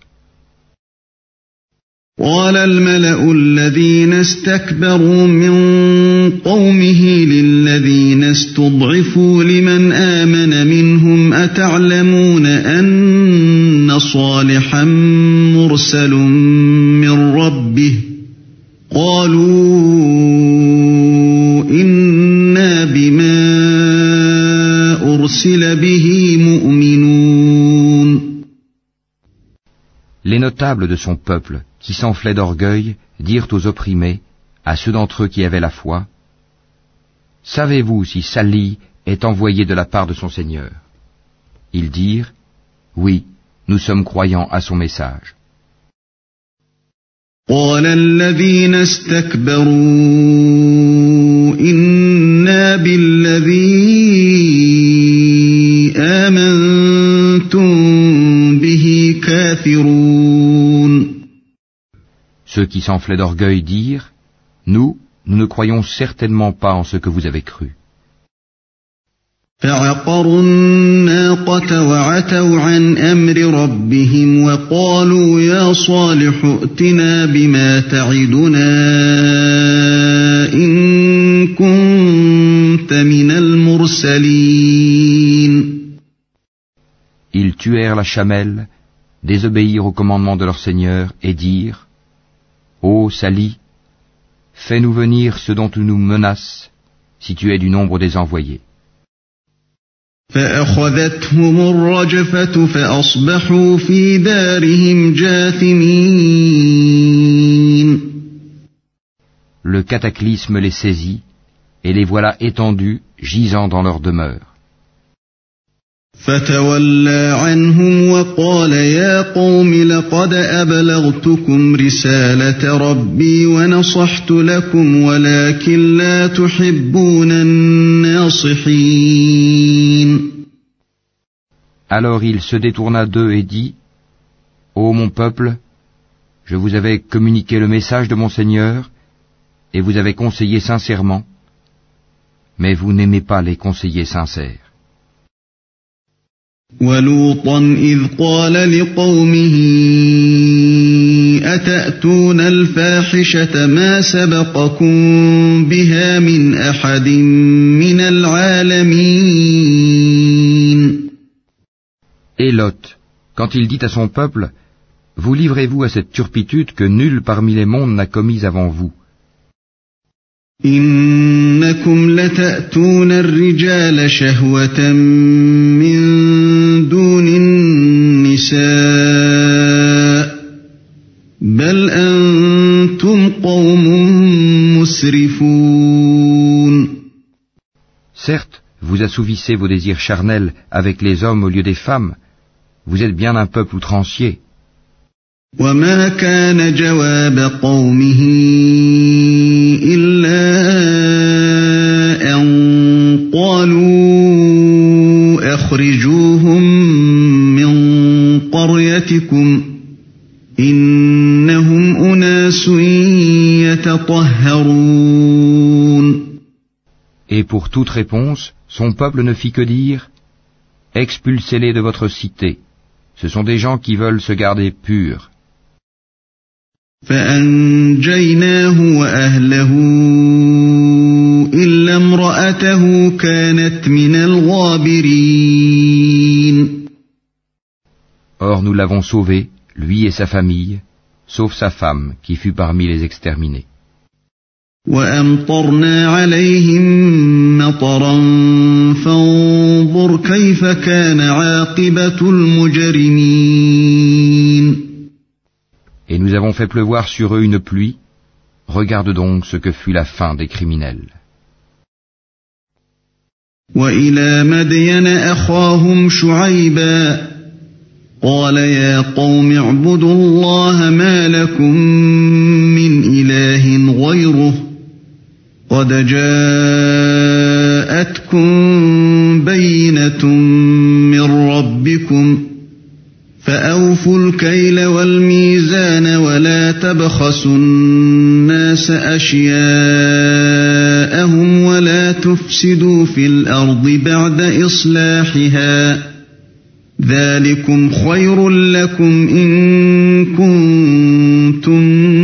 قال الملأ الذين استكبروا من قومه للذين استضعفوا لمن آمن منهم أتعلمون أن صالحا مرسل من ربه قالوا إنا بما أرسل به مؤمنون. Les notables de son peuple, qui s'enflaient d'orgueil, dirent aux opprimés, à ceux d'entre eux qui avaient la foi, « Savez-vous si Salih est envoyé de la part de son Seigneur ?» Ils dirent, « Oui, nous sommes croyants à son message. » قال الذين استكبروا إنا بالذي آمنتم به كافرون. Ceux qui s'enflaient d'orgueil dirent, « Nous ne croyons certainement pas en ce que vous avez cru. » فعقروا الناقة وعتوا عن أمر ربهم وقالوا يا صالح ائتنا بما تعدنا إن كنت من المرسلين. Ils tuèrent la chamelle, désobéirent au commandement de leur Seigneur et dirent, « Ô Salih, fais-nous venir ce dont tu nous menaces, si tu es du nombre des envoyés. » فأخذتهم الرجفة فأصبحوا في دارهم جاثمين. Le cataclysme les saisit, et les voilà étendus, gisant dans leur demeure. فتولى عنهم وقال يا قوم لقد أبلغتكم رسالة ربي ونصحت لكم ولكن لا تحبون الناصحين. Alors il se détourna d'eux et dit, Ô mon peuple, je vous avais communiqué le message de mon Seigneur, et vous avez conseillé sincèrement, mais vous n'aimez pas les conseillers sincères. ولوطا إذ قال لقومه أتأتون الفاحشة ما سبقكم بها من أحد من العالمين. Et Lot, quand il dit à son peuple, vous livrez-vous à cette turpitude que nul parmi les mondes n'a commise avant vous. إنكم لتأتون الرجال شهوة من دون النساء بل أنتم قوم مسرفون. Certes, vous assouvissez vos désirs charnels avec les hommes au lieu des femmes. Vous êtes bien un peuple outrancier. وما كان جواب قومه إلا أن قالوا أخرجوهم من قريتكم إنهم أناس يتطهرون. Et pour toute réponse, son peuple ne fit que dire, expulsez-les de votre cité. Ce sont des gens qui veulent se garder purs. فأنجيناه وأهله إلا امرأته كانت من الغابرين. Or nous l'avons sauvé, lui et sa famille, sauf sa femme qui fut parmi les exterminés. وأمطرنا عليهم مطرا فانظر كيف كان عاقبة المجرمين. Et nous avons fait pleuvoir sur eux une pluie. Regarde donc ce que fut la fin des criminels. وإلى مدين أخاهم شعيبا قال يا قوم اعبدوا الله ما لكم من إله غيره قد جاءتكم بينة من ربكم فأوفوا الكيل والميزان ولا تبخسوا الناس أشياءهم ولا تفسدوا في الأرض بعد إصلاحها ذلكم خير لكم إن كنتم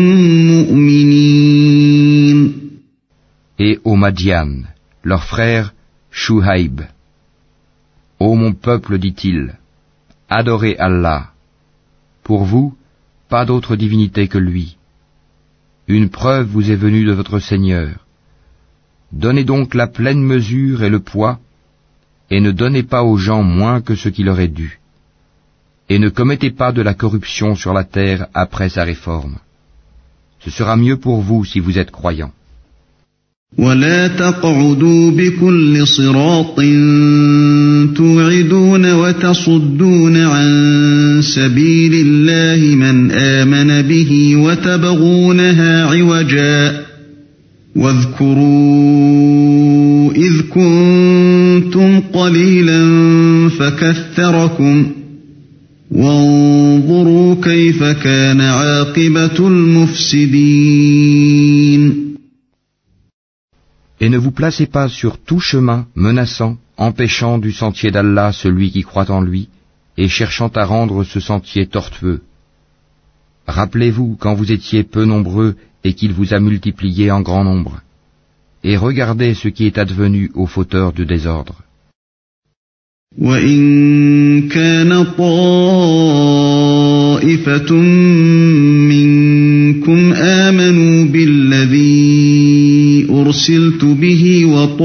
مؤمنين. Et aux Madian, leur frère Shuhaib. Ô mon peuple, dit-il, adorez Allah. Pour vous, pas d'autre divinité que lui. Une preuve vous est venue de votre Seigneur. Donnez donc la pleine mesure et le poids, et ne donnez pas aux gens moins que ce qui leur est dû. Et ne commettez pas de la corruption sur la terre après sa réforme. Ce sera mieux pour vous si vous êtes croyants. ولا تقعدوا بكل صراط توعدون وتصدون عن سبيل الله من آمن به وتبغونها عوجا واذكروا إذ كنتم قليلا فكثركم وانظروا كيف كان عاقبة المفسدين. Et ne vous placez pas sur tout chemin menaçant, empêchant du sentier d'Allah celui qui croit en lui, et cherchant à rendre ce sentier tortueux. Rappelez-vous quand vous étiez peu nombreux et qu'il vous a multiplié en grand nombre. Et regardez ce qui est advenu aux fauteurs de désordre. وَإِن كَانَ طَائِفَةٌ مِّنكُمْ آمَنُوا بِالَّذِي أُرْسِلْتُ بِهِ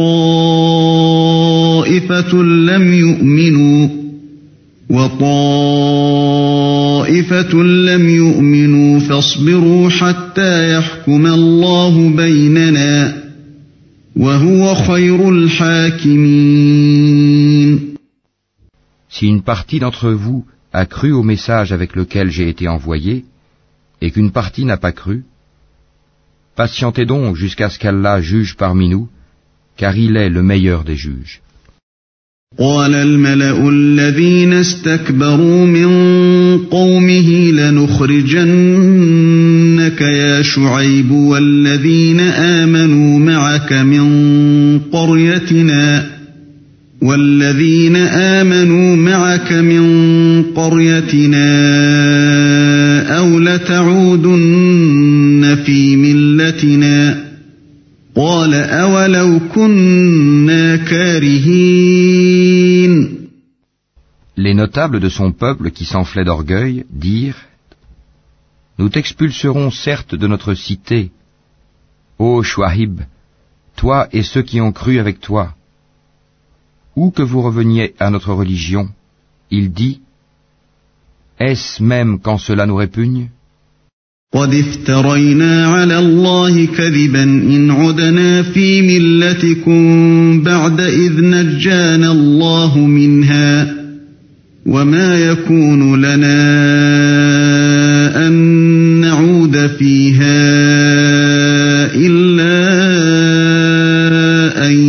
وَطَائِفَةٌ لَّمْ يُؤْمِنُوا فاصبروا حَتَّى يَحْكُمَ اللَّهُ بَيْنَنَا وَهُوَ خَيْرُ الْحَاكِمِينَ. Si une partie d'entre vous a cru au message avec lequel j'ai été envoyé, et qu'une partie n'a pas cru, patientez donc jusqu'à ce qu'Allah juge parmi nous, car il est le meilleur des juges. قال الملأ الذين استكبروا من قومه لنخرجنك يا شعيب والذين آمنوا معك من قريتنا أو لتعودن في ملتنا قال أولو كنا كارهين. Les notables de son peuple qui s'enflaient d'orgueil dirent: Nous t'expulserons certes de notre cité, ô Shuaib, toi et ceux qui ont cru avec toi. Ou que vous reveniez à notre religion, il dit: Est-ce même quand cela nous répugne? قد افترينا على الله كذبا إن عدنا في ملتكم بعد إذ نجانا الله منها وما يكون لنا أن نعود فيها إلا أن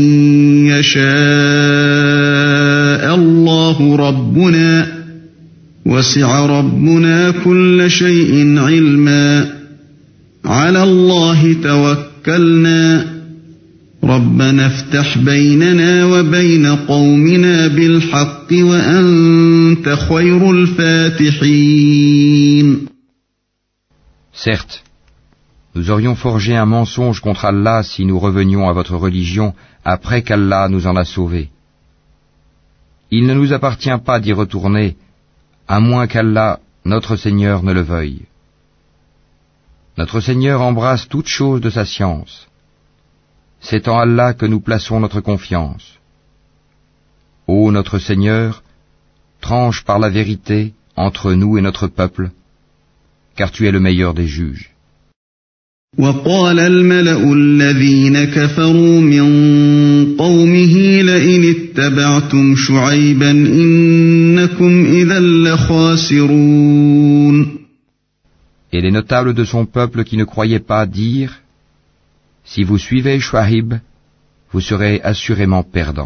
يشاء الله ربنا وسع ربنا كل شيء علما على الله توكلنا ربنا افتح بيننا وبين قومنا بالحق وأنت خير الفاتحين. Certes, nous aurions forgé un mensonge contre Allah si nous revenions à votre religion après qu'Allah nous en a sauvés. Il ne nous appartient pas d'y retourner à moins qu'Allah, notre Seigneur, ne le veuille. Notre Seigneur embrasse toutes choses de sa science. C'est en Allah que nous plaçons notre confiance. Ô notre Seigneur, tranche par la vérité entre nous et notre peuple, car tu es le meilleur des juges. وقال الملأ الذين كفروا من قومه لئن اتبعتم شعيبا إنكم إذا لخاسرون. Et les notables de son peuple qui ne croyaient pas dirent: Si vous suivez Shuaib, vous serez assurément perdants.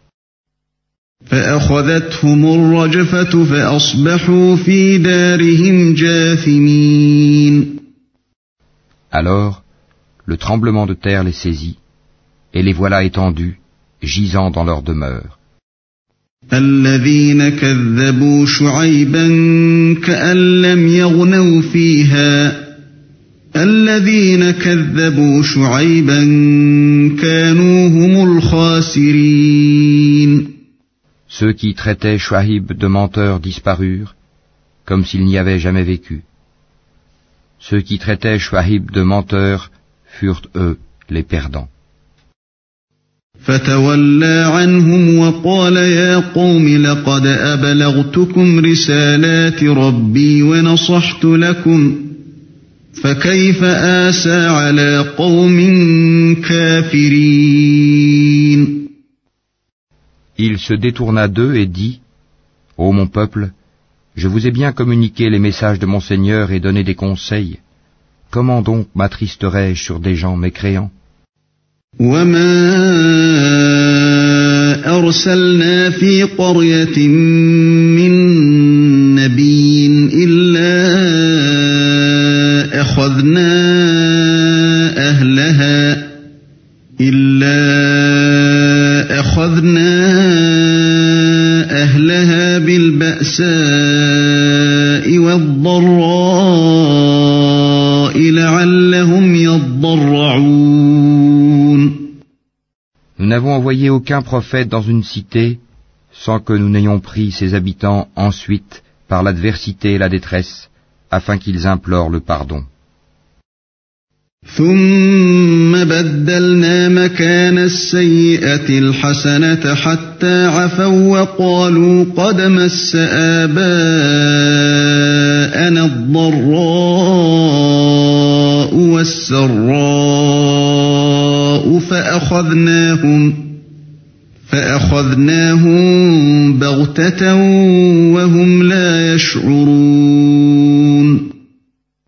فأخذتهم الرجفة فأصبحوا في دارهم جاثمين. Alors, le tremblement de terre les saisit, et les voilà étendus, gisant dans leur demeure. الذين كذبوا شعيبا كأن لم يغنوا فيها الذين كذبوا شعيبا كانوا هم الخاسرين. Ceux qui traitaient Shuaib de menteur disparurent, comme s'il n'y avait jamais vécu. Ceux qui traitaient Shuaib de menteur furent eux les perdants. فتولى عنهم وقال يا قوم لقد أبلغتكم رسالات ربي ونصحت لكم فكيف آسى على قوم كافرين. Il se détourna d'eux et dit: Ô mon peuple, je vous ai bien communiqué les messages de mon Seigneur et donné des conseils. Comment donc m'attristerais-je sur des gens mécréants? وما أرسلنا في قرية من نبي إلا أخذنا أهلها بالبأساء والضراء لعلهم يضرعون. Nous n'avons envoyé aucun prophète dans une cité sans que nous n'ayons pris ses habitants ensuite par l'adversité et la détresse, afin qu'ils implorent le pardon. ثم بدلنا مكان السيئة الحسنة حتى عفوا وقالوا قد مس آباءنا الضراء والسراء فأخذناهم بغتة وهم لا يشعرون.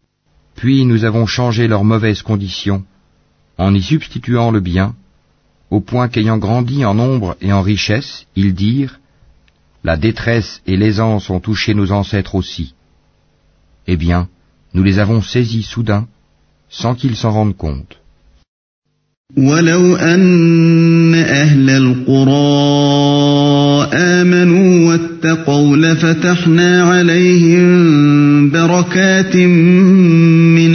Puis nous avons changé leurs mauvaises conditions, en y substituant le bien, au point qu'ayant grandi en nombre et en richesse, ils dirent « La détresse et l'aisance ont touché nos ancêtres aussi. » Eh bien, nous les avons saisis soudain, sans qu'ils s'en rendent compte. ولو أن أهل القرى آمنوا واتقوا لفتحنا عليهم بركات من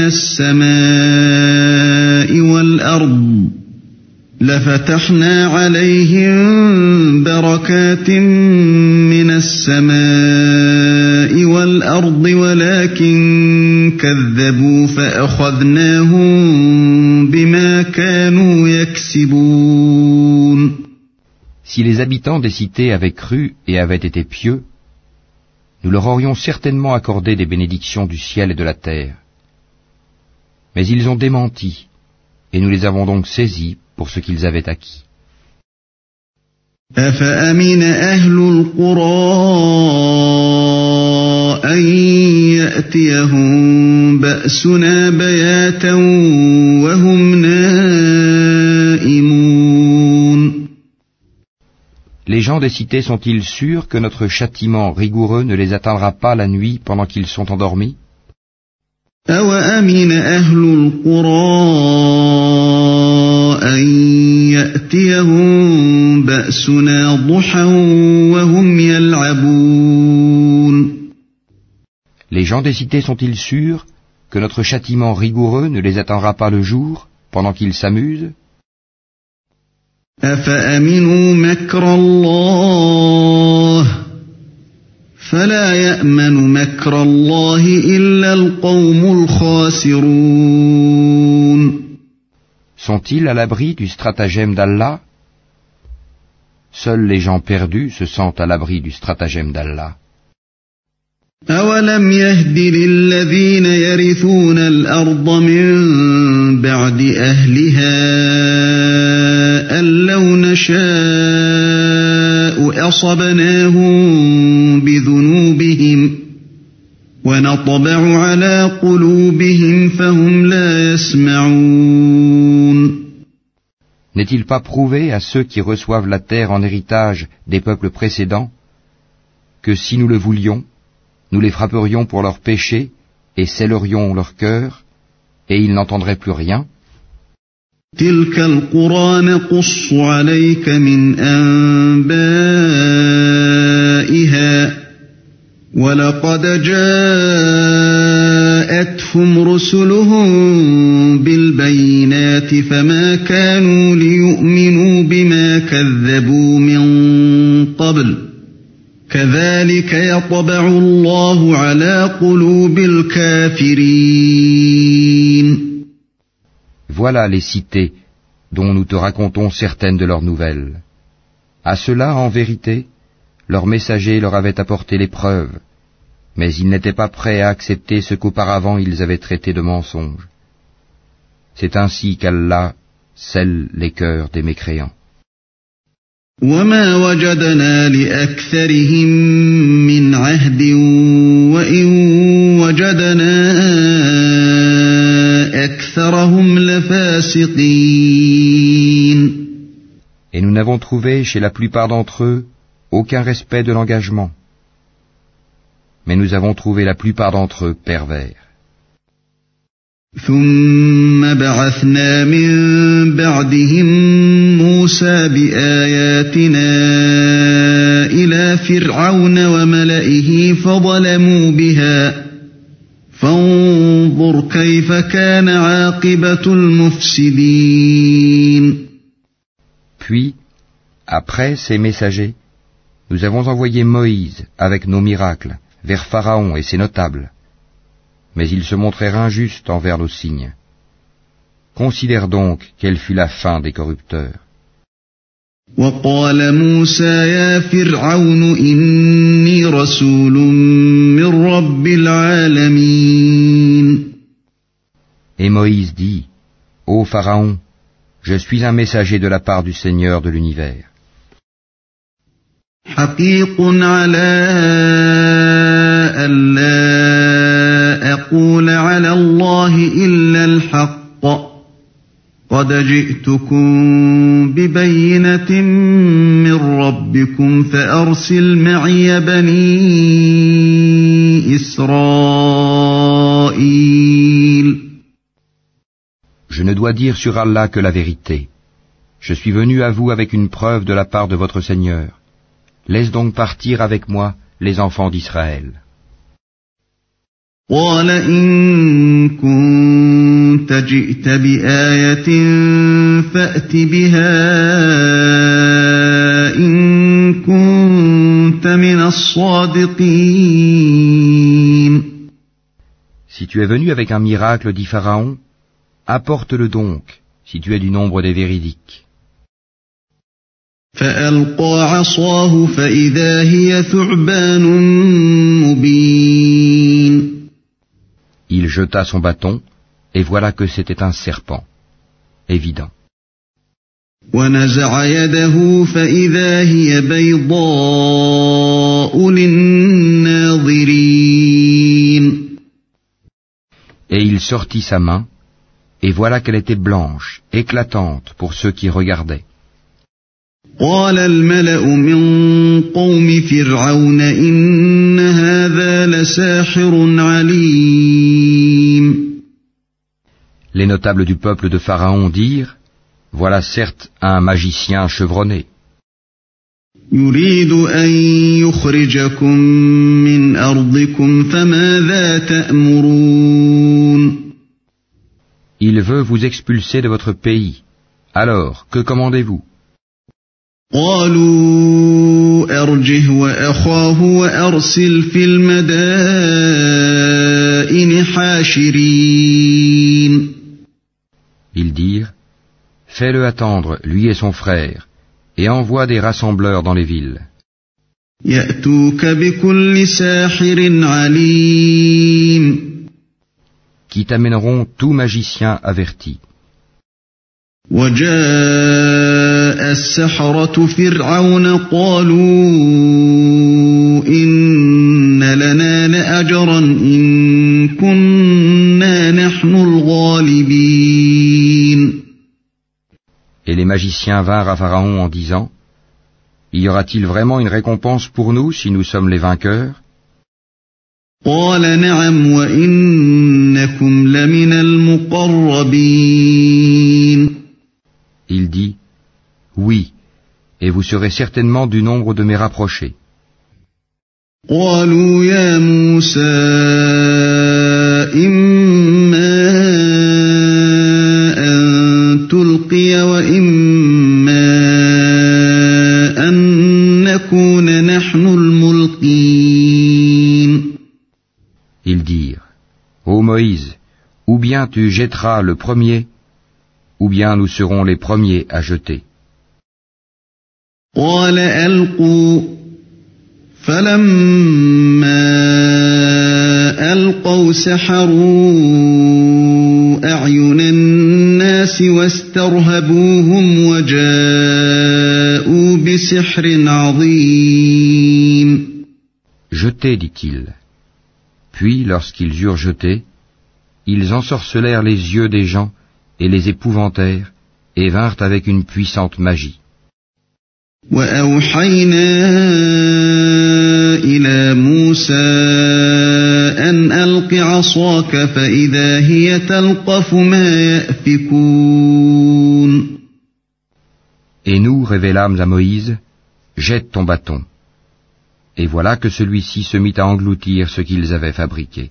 السماء والأرض ولكن كذبوا فأخذناهم بما كانوا يكسبون. Si les habitants des cités avaient cru et avaient été pieux, nous leur aurions certainement accordé des bénédictions du ciel et de la terre. Mais ils ont démenti, et nous les avons donc saisis pour ce qu'ils avaient acquis. أفأمن أهل القرى أن يأتيهم بأسنا بياتا وهم نائمون. Les gens des cités sont-ils sûrs que notre châtiment rigoureux ne les atteindra pas la nuit pendant qu'ils sont endormis? أوأمن أهل القرى أن يأتيهم بأسنا ضحى وهم يلعبون. Les gens des cités sont-ils sûrs que notre châtiment rigoureux ne les atteindra pas le jour pendant qu'ils s'amusent? أفأمنوا مكر الله فلا يأمن مكر الله إلا القوم الخاسرون. Sont-ils à l'abri du stratagème d'Allah? Seuls les gens perdus se sentent à l'abri du stratagème d'Allah. أولم يهد للذين يرثون الأرض من بعد أهلها أن لو نشاء أصبناهم بذنوبهم ونطبع على قلوبهم فهم لا يسمعون. N'est-il pas prouvé à ceux qui reçoivent la terre en héritage des peuples précédents que si nous le voulions, nous les frapperions pour leurs péchés et scellerions leur cœur, et ils n'entendraient plus rien? تلك القرى نقص عليك من أنبائها ولقد جاءتهم رسلهم بالبينات فما كانوا ليؤمنوا بما كذبوا من قبل كذلك يطبع الله على قلوب الكافرين. Voilà les cités dont nous te racontons certaines de leurs nouvelles. À ceux-là, en vérité, leurs messagers leur avaient apporté les preuves, mais ils n'étaient pas prêts à accepter ce qu'auparavant ils avaient traité de mensonge. C'est ainsi qu'Allah scelle les cœurs des mécréants. وما وجدنا لأكثرهم من عهد وإن وجدنا أكثرهم لفاسقين. Et nous n'avons trouvé chez la plupart d'entre eux aucun respect de l'engagement. Mais nous avons trouvé la plupart d'entre eux pervers. ثم بعثنا من بعدهم موسى بآياتنا إلى فرعون وملئه فظلموا بها فانظر كيف كان عاقبة المفسدين. Puis, après ces messagers, nous avons envoyé Moïse avec nos miracles vers Pharaon et ses notables. Mais ils se montrèrent injustes envers nos signes. Considère donc quelle fut la fin des corrupteurs. وقال موسى يا فرعون إني رسول من رب العالمين. Et Moïse dit, Ô Pharaon, je suis un messager de la part du Seigneur de l'univers. حقيق على ألا أقول على الله إلا الحق قد جئتكم ببينة من ربكم فأرسل معي بني إسرائيل. Je ne dois dire sur Allah que la vérité. Je suis venu à vous avec une preuve de la part de votre Seigneur. Laisse donc partir avec moi les enfants d'Israël. قال إن كنت جئت بآية فأت بها إن كنت من الصادقين. Si tu es venu avec un miracle, dit Pharaon, apporte-le donc, si tu es du nombre des véridiques. فألقى عصاه فإذا هي ثعبان مبين. Il jeta son bâton, et voilà que c'était un serpent, évident. ونزع يده فإذا هي بيضاء للناظرين. Et il sortit sa main, et voilà qu'elle était blanche, éclatante pour ceux qui regardaient. قال الملأ من قوم فرعون إن هذا لساحر عليم. Les notables du peuple de Pharaon dirent, voilà certes un magicien chevronné. يريد أن يخرجكم من أرضكم فماذا تأمرون. Il veut vous expulser de votre pays. Alors, que commandez-vous? قالوا أرجه وأخاه وأرسل في المدائن حاشرين. Ils dirent, fais-le attendre, lui et son frère, et envoie des rassembleurs dans les villes. يأتوك بكل ساحر عليم. Qui t'amèneront tout magicien averti. وجاء السحرة فرعون قالوا إن لنا لأجرا إن كنا نحن الغالبين. Et les magiciens vinrent à Pharaon en disant, y aura-t-il vraiment une récompense pour nous si nous sommes les vainqueurs? قال نعم وإنكم لمن المقربين. Il dit, oui, et vous serez certainement du nombre de mes rapprochés. قالوا يا موسى إما أن تلقي وإما أن نكون نحن الملقين. Ils dirent, ô Moïse, ou bien tu jetteras le premier, ou bien nous serons les premiers à jeter. قال ألقوا فلما ألقوا سحروا أعين الناس واسترهبوهم وجاءوا بسحر عظيم. Jetez, dit-il. Puis, lorsqu'ils eurent jeté, ils ensorcelèrent les yeux des gens et les épouvantèrent, et vinrent avec une puissante magie. وأوحينا إلى موسى أن ألق عصاك فإذا هي تلقف ما يأفكون. Et nous révélâmes à Moïse, jette ton bâton. Et voilà que celui-ci se mit à engloutir ce qu'ils avaient fabriqué.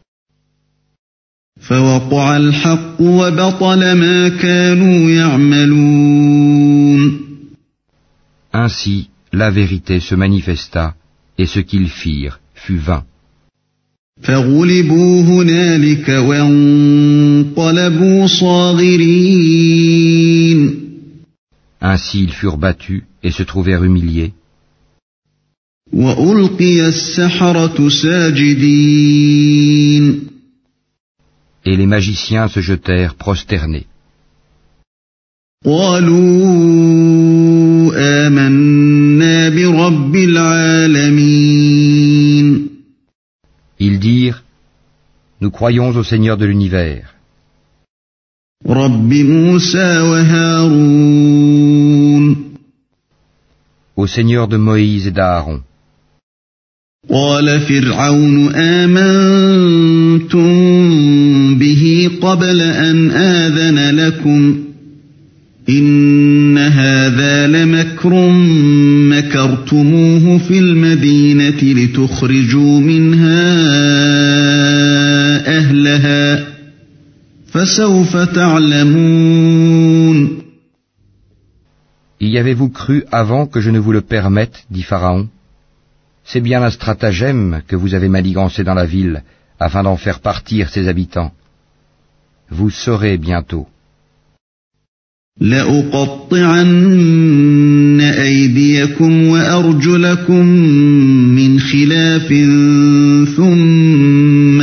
فوقع الحق وبطل ما كانوا يعملون. Ainsi, la vérité se manifesta, et ce qu'ils firent fut vain. فغلبوا هنالك وانقلبوا صاغرين. Ainsi ils furent battus et se trouvèrent humiliés. وألقي السحرة ساجدين. Et les magiciens se jetèrent prosternés. قالوا آمنا برب العالمين. Ils dirent, nous croyons au Seigneur de l'univers. رب موسى وهارون Au Seigneur de Moïse et d'Aaron. قال فرعون آمنتم به قبل أن آذن لكم إن هذا لمكر مكرتموه في المدينة لتخرجوا منها أهلها فسوف تعلمون. Y avez-vous cru avant que je ne vous le permette, dit Pharaon? C'est bien un stratagème que vous avez manigancé dans la ville, afin d'en faire partir ses habitants. Vous saurez bientôt. لأقطعن أيديكم وأرجلكم من خلاف ثم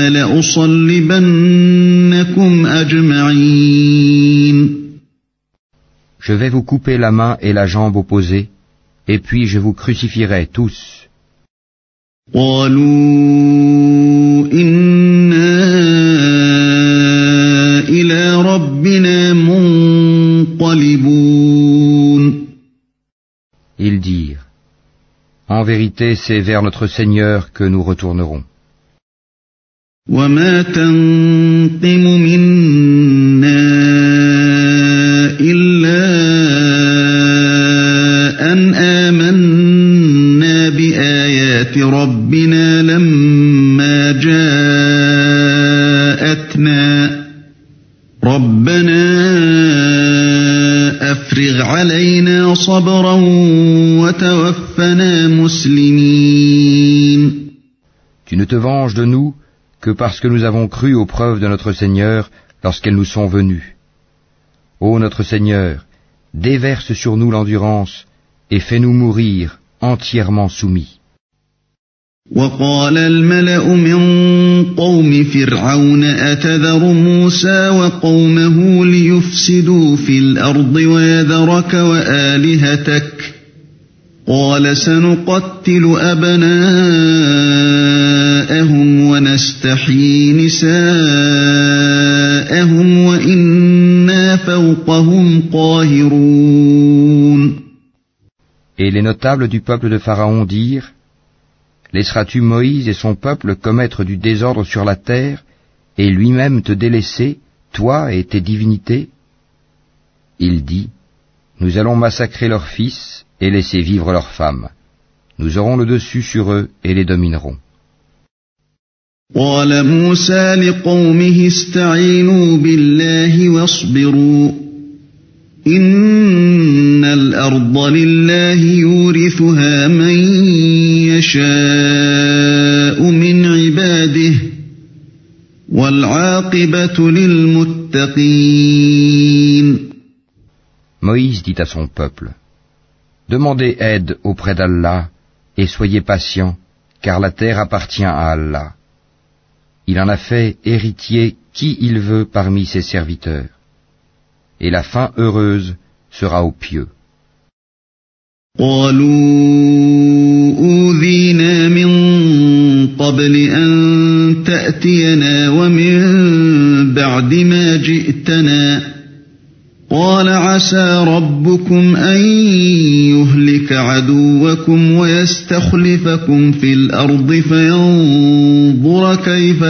لأصلبنكم أجمعين. Je vais vous couper la main et la jambe opposées, et puis je vous crucifierai tous. قالوا إنا إلى ربنا منقلبون. Ils dirent, en vérité, c'est vers notre Seigneur que nous retournerons. وما تنقم منا إلا أن آمنا بآيات ربنا لما جاءتنا ربنا أفرغ علينا صبرا وتوفنا مسلمين. Tu ne te venges de nous que parce que nous avons cru aux preuves de notre Seigneur lorsqu'elles nous sont venues. Ô notre Seigneur, déverse sur nous l'endurance et fais-nous mourir entièrement soumis. وقال الملأ من قوم فرعون أتذر موسى وقومه ليفسدوا في الأرض ويذرك وآلهتك قال سنقتل أبناءهم ونستحيي نساءهم وإنا فوقهم قاهرون. Et les notables du peuple de Pharaon dirent, laisseras-tu Moïse et son peuple commettre du désordre sur la terre et lui-même te délaisser, toi et tes divinités? Il dit, nous allons massacrer leurs fils et laisser vivre leurs femmes. Nous aurons le dessus sur eux et les dominerons. قال موسى لقومه استعينوا بالله واصبروا إن الأرض لله يورثها من يشاء من عباده والعاقبة للمتقين. Moïse dit à son peuple, demandez aide auprès d'Allah et soyez patients, car la terre appartient à Allah. Il en a fait héritier qui il veut parmi ses serviteurs. Et la fin heureuse sera aux pieux. قالوا أوذينا من قبل أن تأتينا ومن بعد ما جئتنا قال عسى ربكم أن يهلك عدوكم ويستخلفكم في الأرض فينظر كيف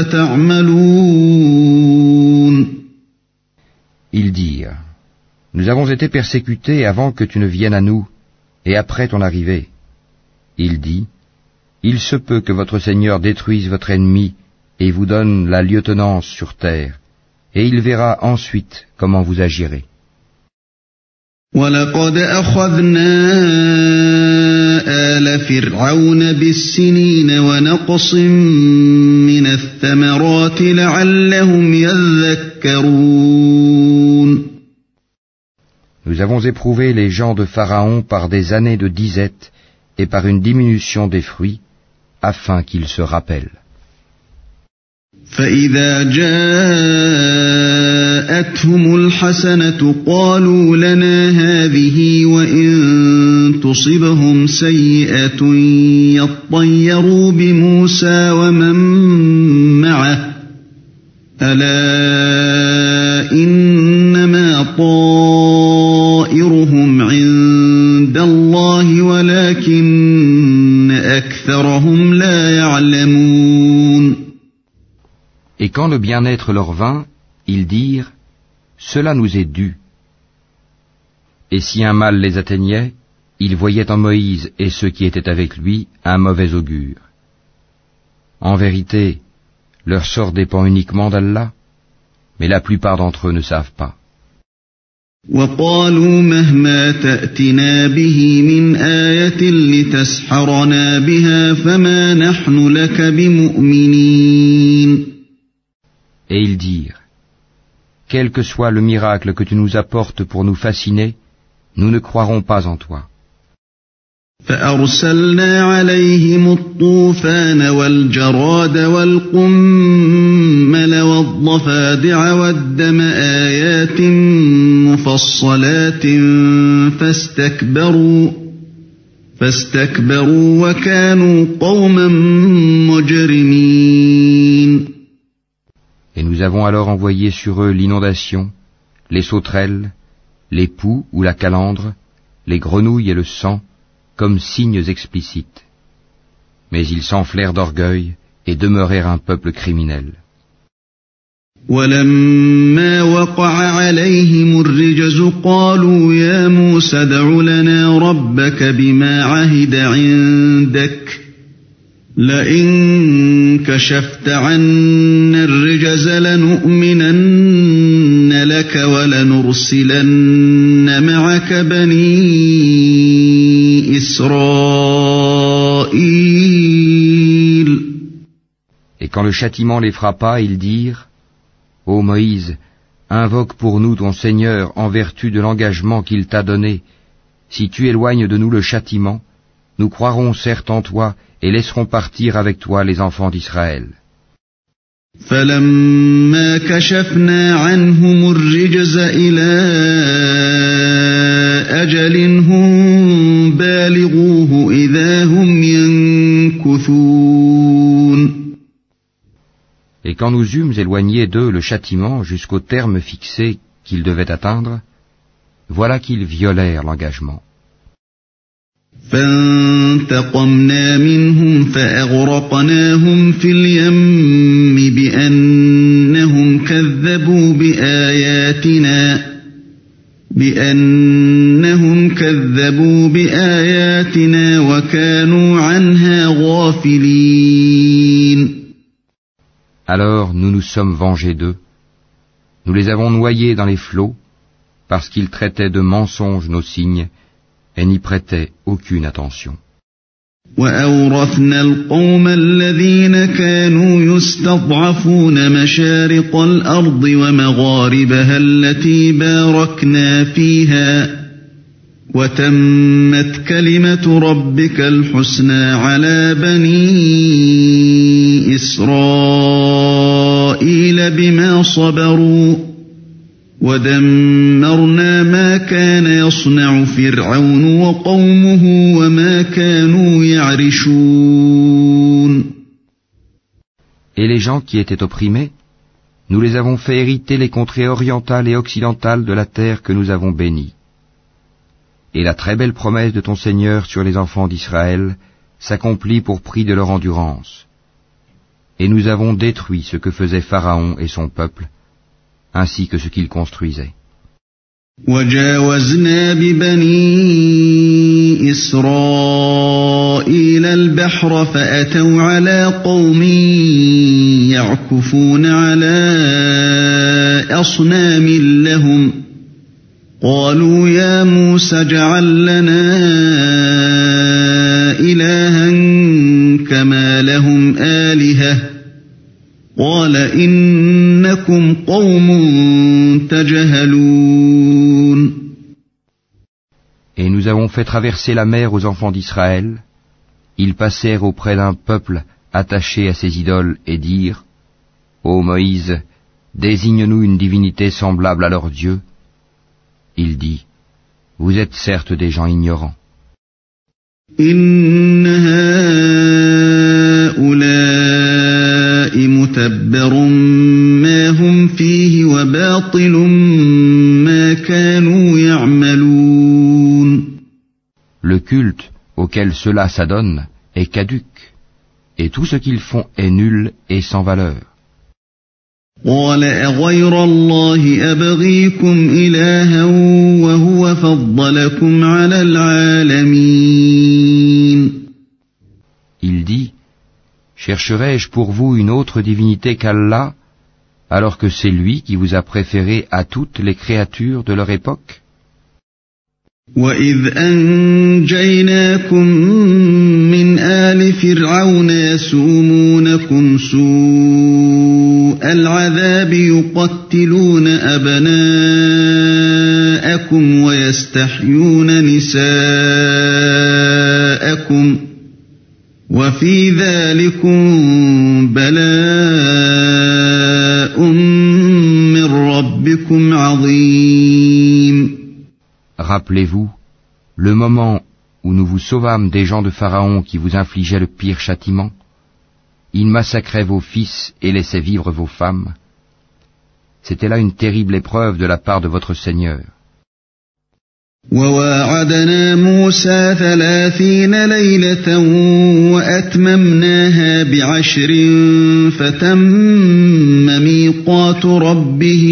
تعملون. Ils dirent, nous avons été persécutés avant que tu ne viennes à nous, et après ton arrivée. Il dit, il se peut que votre Seigneur détruise votre ennemi et vous donne la lieutenance sur terre, et il verra ensuite comment vous agirez. وَلَقَدْ أَخَذْنَا آلَ فِرْعَوْنَ بِالسِّنِينَ وَنَقْصٍ مِّنَ الثَّمَرَاتِ لَعَلَّهُمْ يَذَّكَّرُونَ. Nous avons éprouvé les gens de Pharaon par des années de disette et par une diminution des fruits, afin qu'ils se rappellent. فَإِذَا جَاءَتْهُمُ الْحَسَنَةُ قَالُوا لَنَا هَٰذِهِ وَإِن تُصِبْهُمْ سَيِّئَةٌ يَطَّيَّرُوا بِمُوسَىٰ وَمَن مَّعَهُ أَلَا إِنَّمَا Et quand le bien-être leur vint, ils dirent, cela nous est dû. Et si un mal les atteignait, ils voyaient en Moïse et ceux qui étaient avec lui un mauvais augure. En vérité, leur sort dépend uniquement d'Allah, mais la plupart d'entre eux ne savent pas. وقالوا مهما تأتنا به من آية لتسحرنا بها فما نحن لك بمؤمنين. Et ils dirent, quel que soit le miracle que tu nous apportes pour nous fasciner, nous ne croirons pas en toi. فأرسلنا عليهم الطوفان والجراد والقمل والضفادع والدم آيات مفصلات فاستكبروا وكانوا قوما مجرمين. Et nous avons alors envoyé sur eux l'inondation, les sauterelles, les poux ou la calandre, les grenouilles et le sang, comme signes explicites. Mais ils s'enflèrent d'orgueil et demeurèrent un peuple criminel. وَلَمَّا وَقَعَ عَلَيْهِمُ الرِّجْزُ قَالُوا يَا مُوسَى ادْعُ لَنَا رَبَّكَ بِمَا عَهِدَ عِندَكَ لَئِن كَشَفْتَ عَنَّا الرِّجْزَ لَنُؤْمِنَنَّ لَكَ وَلَنُرْسِلَنَّ مَعَكَ بَنِي إِسْرَائِيلَ. Et quand le châtiment les frappa, ils dirent, ô Moïse, invoque pour nous ton Seigneur en vertu de l'engagement qu'il t'a donné. Si tu éloignes de nous le châtiment, nous croirons certes en toi et laisserons partir avec toi les enfants d'Israël. فَلَمَّا كَشَفْنَا عَنْهُمُ الرِّجْزَ إِلَىٰ أَجَلٍ هُمْ بَالِغُوهُ إِذَا هُمْ يَنكُثُونَ. Et quand nous eûmes éloigné d'eux le châtiment jusqu'au terme fixé qu'ils devaient atteindre, voilà qu'ils violèrent l'engagement. فَانْتَقَمْنَا مِنْهُمْ فَأَغْرَقْنَاهُمْ فِي الْيَمِّ بِأَنَّهُمْ كَذَّبُوا بِآيَاتِنَا وَكَانُوا عَنْهَا غَافِلِينَ. Alors nous nous sommes vengés d'eux, nous les avons noyés dans les flots, parce qu'ils traitaient de mensonges nos signes, et n'y prêtaient aucune attention. وَأَوْرَثْنَا الْقَوْمَ الَّذِينَ كَانُوا يُسْتَضْعَفُونَ مَشَارِقَ الْأَرْضِ وَمَغَارِبَهَا الَّتِي بَارَكْنَا فِيهَا وَتَمَّتْ كَلِمَةُ رَبِّكَ الْحُسْنَى عَلَى بَنِي إِسْرَائِيلَ بِمَا صَبَرُوا وَدَمَّرْنَا مَا كَانَ يَصْنَعُ فِرْعَوْنُ وَقَوْمُهُ وَمَا كَانُوا يَعْرِشُونَ. Et les gens qui étaient opprimés, nous les avons fait hériter les contrées orientales et occidentales de la terre que nous avons bénie. Et la très belle promesse de ton Seigneur sur les enfants d'Israël s'accomplit pour prix de leur endurance. Et nous avons détruit ce que faisait Pharaon et son peuple, ainsi que ce qu'ils construisaient. وَجَاوَزْنَا بِبَنِي إِسْرَائِيلَ الْبَحْرَ فَأَتَوْا عَلَى قَوْمٍ يَعْكُفُونَ عَلَى أَصْنَامٍ لَهُمْ قَالُوا يَا مُوسَى اجْعَل لَّنَا إِلَٰهًا كَمَا لَهُمْ آلِهَةٌ قَالَ إِنَّكُمْ قَوْمٌ تَجْهَلُونَ. Et nous avons fait traverser la mer aux enfants d'Israël. Ils passèrent auprès d'un peuple attaché à ses idoles et dirent, ô Moïse, désigne-nous une divinité semblable à leur Dieu. Il dit, vous êtes certes des gens ignorants. إِنَّ هَٰؤُلَاءِ مُتَبَّرٌ مَّا هُمْ فِيهِ وَبَاطِلٌ مَّا كَانُوا يَعْمَلُونَ. Le culte auquel cela s'adonne est caduc, et tout ce qu'ils font est nul et sans valeur. قال أغير الله أبغيكم إلها وهو فضلكم على العالمين. Il dit, chercherai-je pour vous une autre divinité qu'Allah, alors que c'est lui qui vous a préféré à toutes les créatures de leur époque? وَإِذْ أَنْجَيْنَاكُمْ مِنْ آلِ فِرْعَوْنَ يَسُومُونَكُمْ سُوءَ الْعَذَابِ يُقَتِّلُونَ أَبْنَاءَكُمْ وَيَسْتَحْيُونَ نِسَاءَكُمْ وَفِي ذَلِكُمْ بَلَاءٌ مِّن رَّبِّكُمْ عَظِيمٌ. Rappelez-vous, le moment où nous vous sauvâmes des gens de Pharaon qui vous infligeaient le pire châtiment. Ils massacraient vos fils et laissaient vivre vos femmes. C'était là une terrible épreuve de la part de votre Seigneur. وَوَاعَدْنَا مُوسَى 30 لَيْلَةً وَأَتْمَمْنَاهَا ب10 فَتَمَّ مِيقَاتُ رَبِّهِ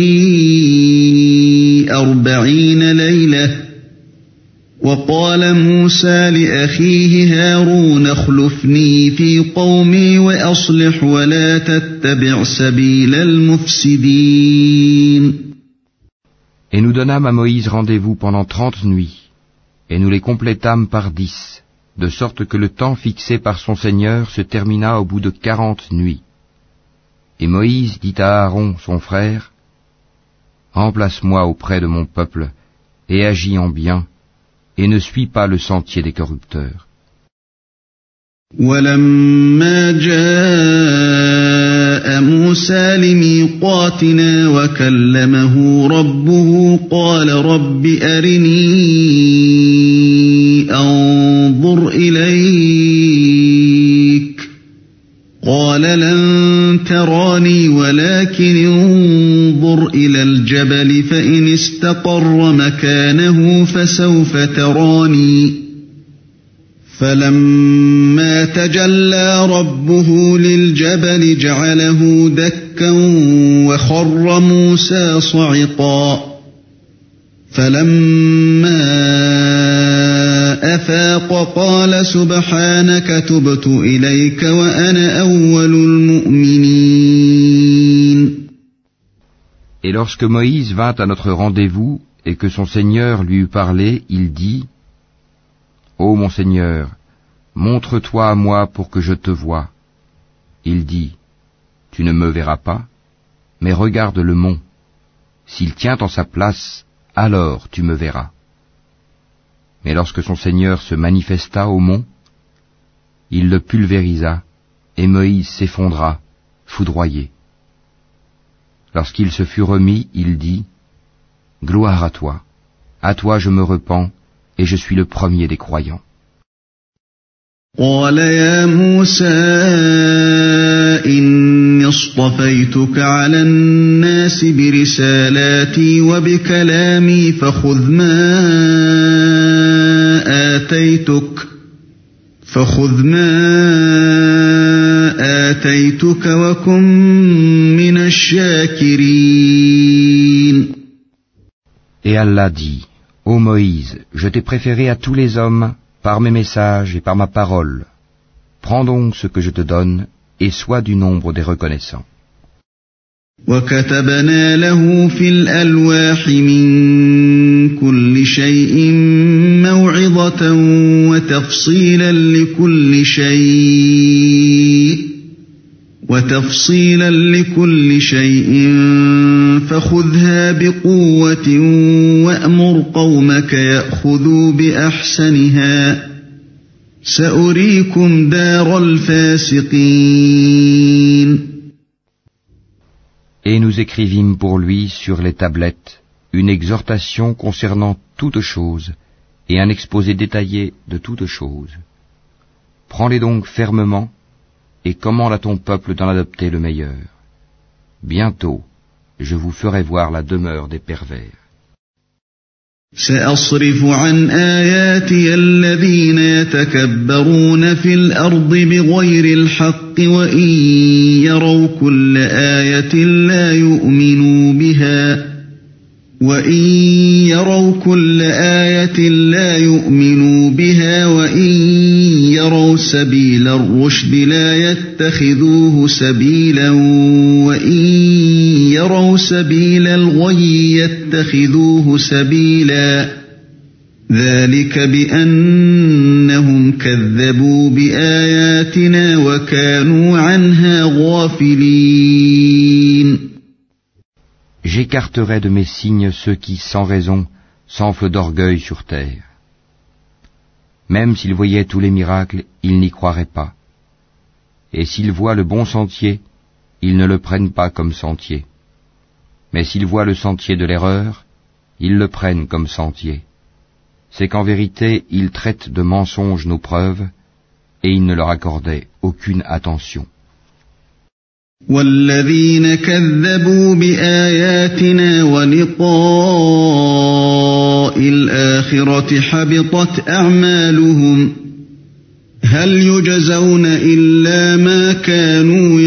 40 ليلة. وقال موسى لأخيه هارون اخلفني في قومي وأصلح ولا تتبع سبيل المفسدين. Et nous donnâmes à Moïse rendez-vous pendant 30 nuits, et nous les complétâmes par 10, de sorte que le temps fixé par son Seigneur se termina au bout de 40 nuits. Et Moïse dit à Aaron, son frère, « Remplace-moi auprès de mon peuple, et agis en bien, et ne suis pas le sentier des corrupteurs. » وَلَمَّا جَاءَ مُوسَى لِمِيقَاتِنَا وَكَلَّمَهُ رَبُّهُ قَالَ رَبِّ أَرِنِي أَنظُرْ إِلَيْكَ قَالَ لَن تَرَانِي وَلَكِنِ انظُرْ إِلَى الْجَبَلِ فَإِنِ اسْتَقَرَّ مَكَانَهُ فَسَوْفَ تَرَانِي فَلَمَّا تَجَلَّى رَبُّهُ لِلْجَبَلِ جَعَلَهُ دَكًّا وَخَرَّ مُوسَى صَعِقًا فَلَمَّا أَفَاقَ قَالَ سُبْحَانَكَ تُبْتُ إِلَيْكَ وَأَنَا أَوَّلُ الْمُؤْمِنِينَ. Et lorsque Moïse vint à notre rendez-vous et que son Seigneur lui eut parlé, il dit, « Ô mon Seigneur, montre-toi à moi pour que je te voie. » Il dit, « Tu ne me verras pas, mais regarde le mont. S'il tient en sa place, alors tu me verras. » Mais lorsque son Seigneur se manifesta au mont, il le pulvérisa, et Moïse s'effondra, foudroyé. Lorsqu'il se fut remis, il dit, « Gloire à toi je me repens, et je suis le premier des croyants. » قال يا موسى إني اصطفيتك على الناس برسالاتي وبكلامي فخذ ما آتيتك وكن من الشاكرين. Et Allah dit, Ô Moïse, je t'ai préféré à tous les hommes par mes messages et par ma parole. Prends donc ce que je te donne et sois du nombre des reconnaissants. وَكَتَبْنَا لَهُ فِي الْأَلْوَاحِ مِنْ كُلِّ شَيْءٍ مَوْعِظَةً وَتَفْصِيلًا لِكُلِّ شَيْءٍ فَخُذْهَا بِقُوَّةٍ وَأْمُرْ قَوْمَكَ يَأْخُذُوا بِأَحْسَنِهَا سَأُرِيكُمْ دَارَ الْفَاسِقِينَ. Et nous écrivîmes pour lui sur les tablettes une exhortation concernant toutes choses et un exposé détaillé de toutes choses. Prends-les donc fermement et commande à ton peuple d'en adopter le meilleur. Bientôt, je vous ferai voir la demeure des pervers. سأصرف عن آياتي الذين يتكبرون في الأرض بغير الحق وإن يروا كل آية لا يؤمنوا بها وإن يروا سبيل الرشد لا يتخذوه سبيلا وإن يروا سبيل الغي يتخذوه سبيلا ذلك بأنهم كذبوا بآياتنا وكانوا عنها غافلين. J'écarterai de mes signes ceux qui, sans raison, s'enflent d'orgueil sur terre. Même s'ils voyaient tous les miracles, ils n'y croiraient pas. Et s'ils voient le bon sentier, ils ne le prennent pas comme sentier. Mais s'ils voient le sentier de l'erreur, ils le prennent comme sentier. C'est qu'en vérité, ils traitent de mensonges nos preuves, et ils ne leur accordaient aucune attention. والذين كذبوا بآياتنا ولقاء الآخرة حبطت أعمالهم هل يجزون إلا ما كانوا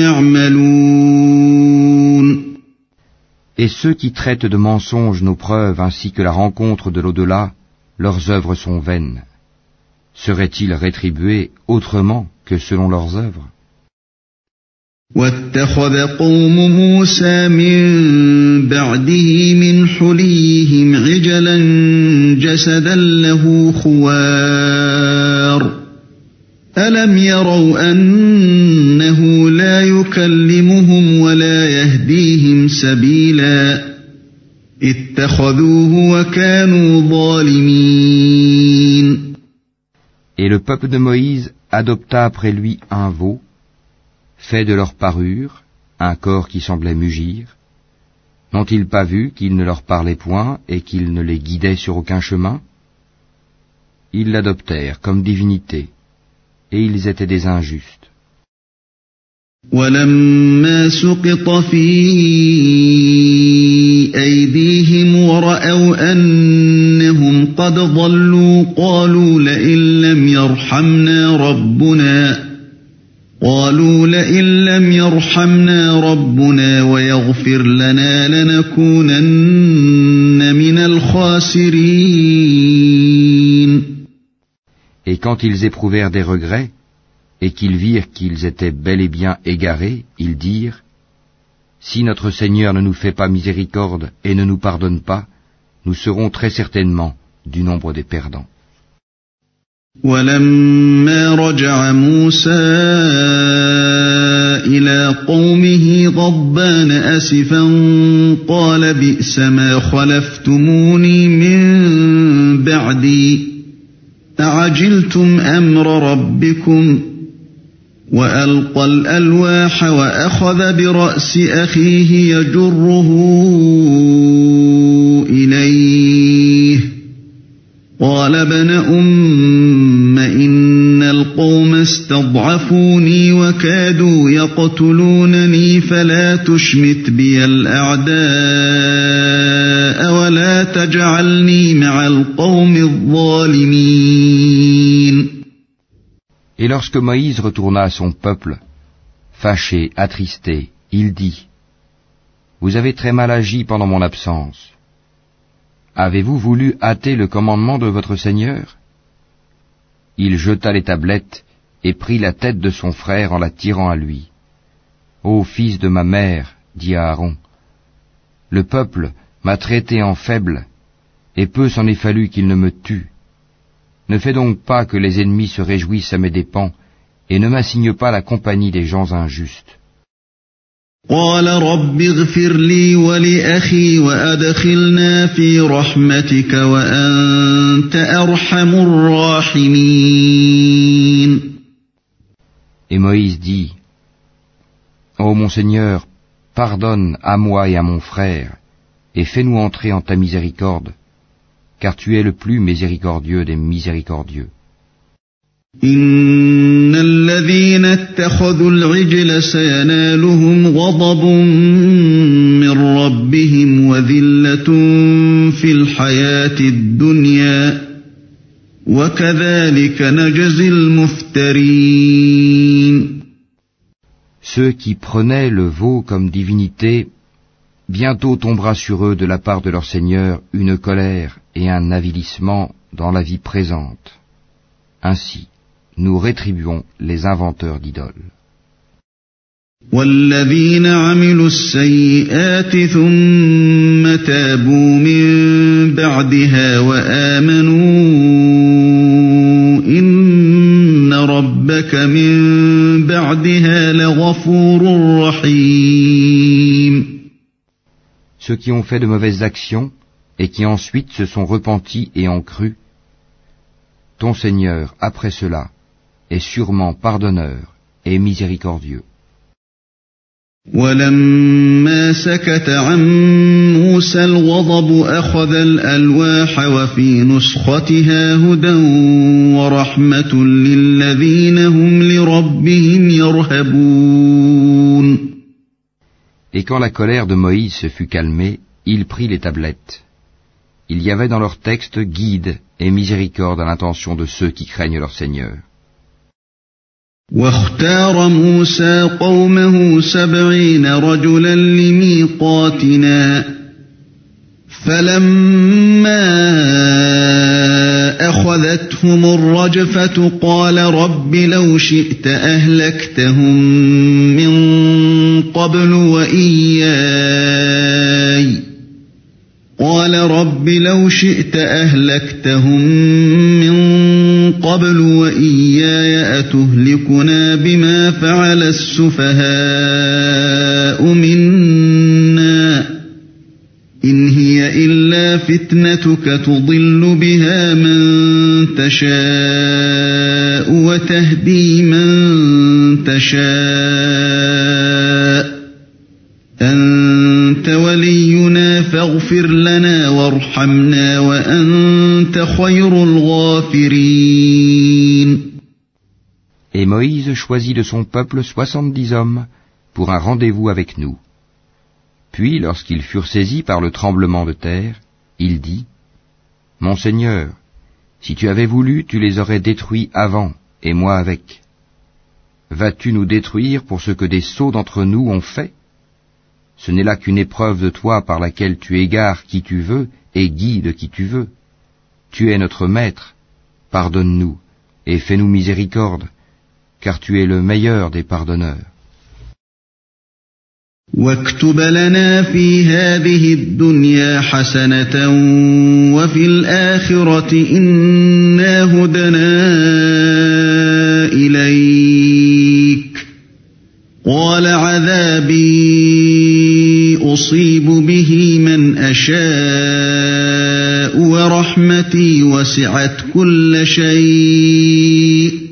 يعملون. Et ceux qui traitent de mensonges nos preuves ainsi que la rencontre de l'au-delà, leurs œuvres sont vaines. Seraient-ils rétribués autrement que selon leurs œuvres? واتخذ قوم موسى من بعده من حليهم عجلا جسدا له خوار ألم يروا أنه لا يكلمهم ولا يهديهم سبيلا اتخذوه وكانوا ظالمين. Et le peuple de Moïse adopta après lui un veau, fait de leur parure, un corps qui semblait mugir. N'ont-ils pas vu qu'il ne leur parlait point et qu'il ne les guidait sur aucun chemin? Ils l'adoptèrent comme divinité, et ils étaient des injustes. وَلَمَّا سُقِطَ فِي أَيْدِيهِمْ وَرَأَوْا أَنَّهُمْ قَدْ ضَلُّوا قَالُوا لَئِن لَّمْ يَرْحَمْنَا رَبُّنَا وَيَغْفِرْ لَنَا لَنَكُونَنَّ مِنَ الْخَاسِرِينَ. Et quand ils éprouvèrent des regrets, et qu'ils virent qu'ils étaient bel et bien égarés, ils dirent: si notre Seigneur ne nous fait pas miséricorde et ne nous pardonne pas, nous serons très certainement du nombre des perdants. وَلَمَّا رَجَعَ مُوسَى إِلَى قَوْمِهِ غَضْبَانَ أَسِفًا قَالَ بِئْسَ مَا خَلَفْتُمُونِي مِن بَعْدِي أَعَجِلْتُمْ أَمْرَ رَبِّكُمْ وَأَلْقَى الْأَلْوَاحَ وَأَخَذَ بِرَأْسِ أَخِيهِ يَجُرُّهُ إِلَيْهِ قَالَ ابْنَ أُمَّ إِنَّ الْقَوْمَ اسْتَضْعَفُونِي وَكَادُوا يَقْتُلُونَنِي فَلَا تُشْمِتْ بِيَ الْأَعْدَاءَ وَلَا تَجْعَلْنِي مَعَ الْقَوْمِ الظَّالِمِينَ. Et lorsque Moïse retourna à son peuple, fâché, attristé, il dit: vous avez très mal agi pendant mon absence. Avez-vous voulu hâter le commandement de votre Seigneur? Il jeta les tablettes et prit la tête de son frère en la tirant à lui. Ô fils de ma mère, dit Aaron, le peuple m'a traité en faible, et peu s'en est fallu qu'il ne me tue. Ne fais donc pas que les ennemis se réjouissent à mes dépens, et ne m'assigne pas la compagnie des gens injustes. قال رب اغفر لي ولأخي وأدخلنا في رحمتك وأنت أرحم الراحمين. Et Moïse dit: Ô mon Seigneur, pardonne à moi et à mon frère, et fais-nous entrer en ta miséricorde, car tu es le plus miséricordieux des miséricordieux. إن الذين اتخذوا العجل سينالهم غضب من ربهم وذلة في الحياة الدنيا وكذلك نجزي المفترين. Ceux qui prenaient le veau comme divinité, bientôt tombera sur eux de la part de leur Seigneur une colère et un avilissement dans la vie présente. Ainsi, nous rétribuons les inventeurs d'idoles. والذين عملوا السيئات ثم تابوا من بعدها وآمنوا إن ربك من بعدها لغفور رحيم. Ceux qui ont fait de mauvaises actions et qui ensuite se sont repentis et ont cru, ton Seigneur, après cela, est sûrement pardonneur et miséricordieux. ولما سكت عن موسى الغضب أخذ الألواح وفي نسختها هدى ورحمة للذين هم لربهم يرهبون. Et quand la colère de Moïse se fut calmée, il prit les tablettes. Il y avait dans leur texte guide et miséricorde à l'intention de ceux qui craignent leur Seigneur. واختار موسى قومه 70 رجلا لميقاتنا فلما أخذتهم الرجفة قال رب لو شئت أهلكتهم من قبل وإياي أتهلكنا بما فعل السفهاء منا إن هي إلا فتنتك تضل بها من تشاء وتهدي من تشاء أنت ولينا فاغفر لنا وارحمنا وأنت خير الغافرين. Et Moïse choisit de son peuple 70 hommes pour un rendez-vous avec nous. Puis, lorsqu'ils furent saisis par le tremblement de terre, il dit : Mon Seigneur, si tu avais voulu, tu les aurais détruits avant, et moi avec. Vas-tu nous détruire pour ce que des sots d'entre nous ont fait ? Ce n'est là qu'une épreuve de toi par laquelle tu égares qui tu veux et guides qui tu veux. Tu es notre maître, pardonne-nous et fais-nous miséricorde, car tu es le meilleur des pardonneurs. واكتب لنا في هذه الدنيا حسنة وفي الآخرة إنا هدنا إليك قال عذابي أصيب به من أشاء ورحمتي وسعت كل شيء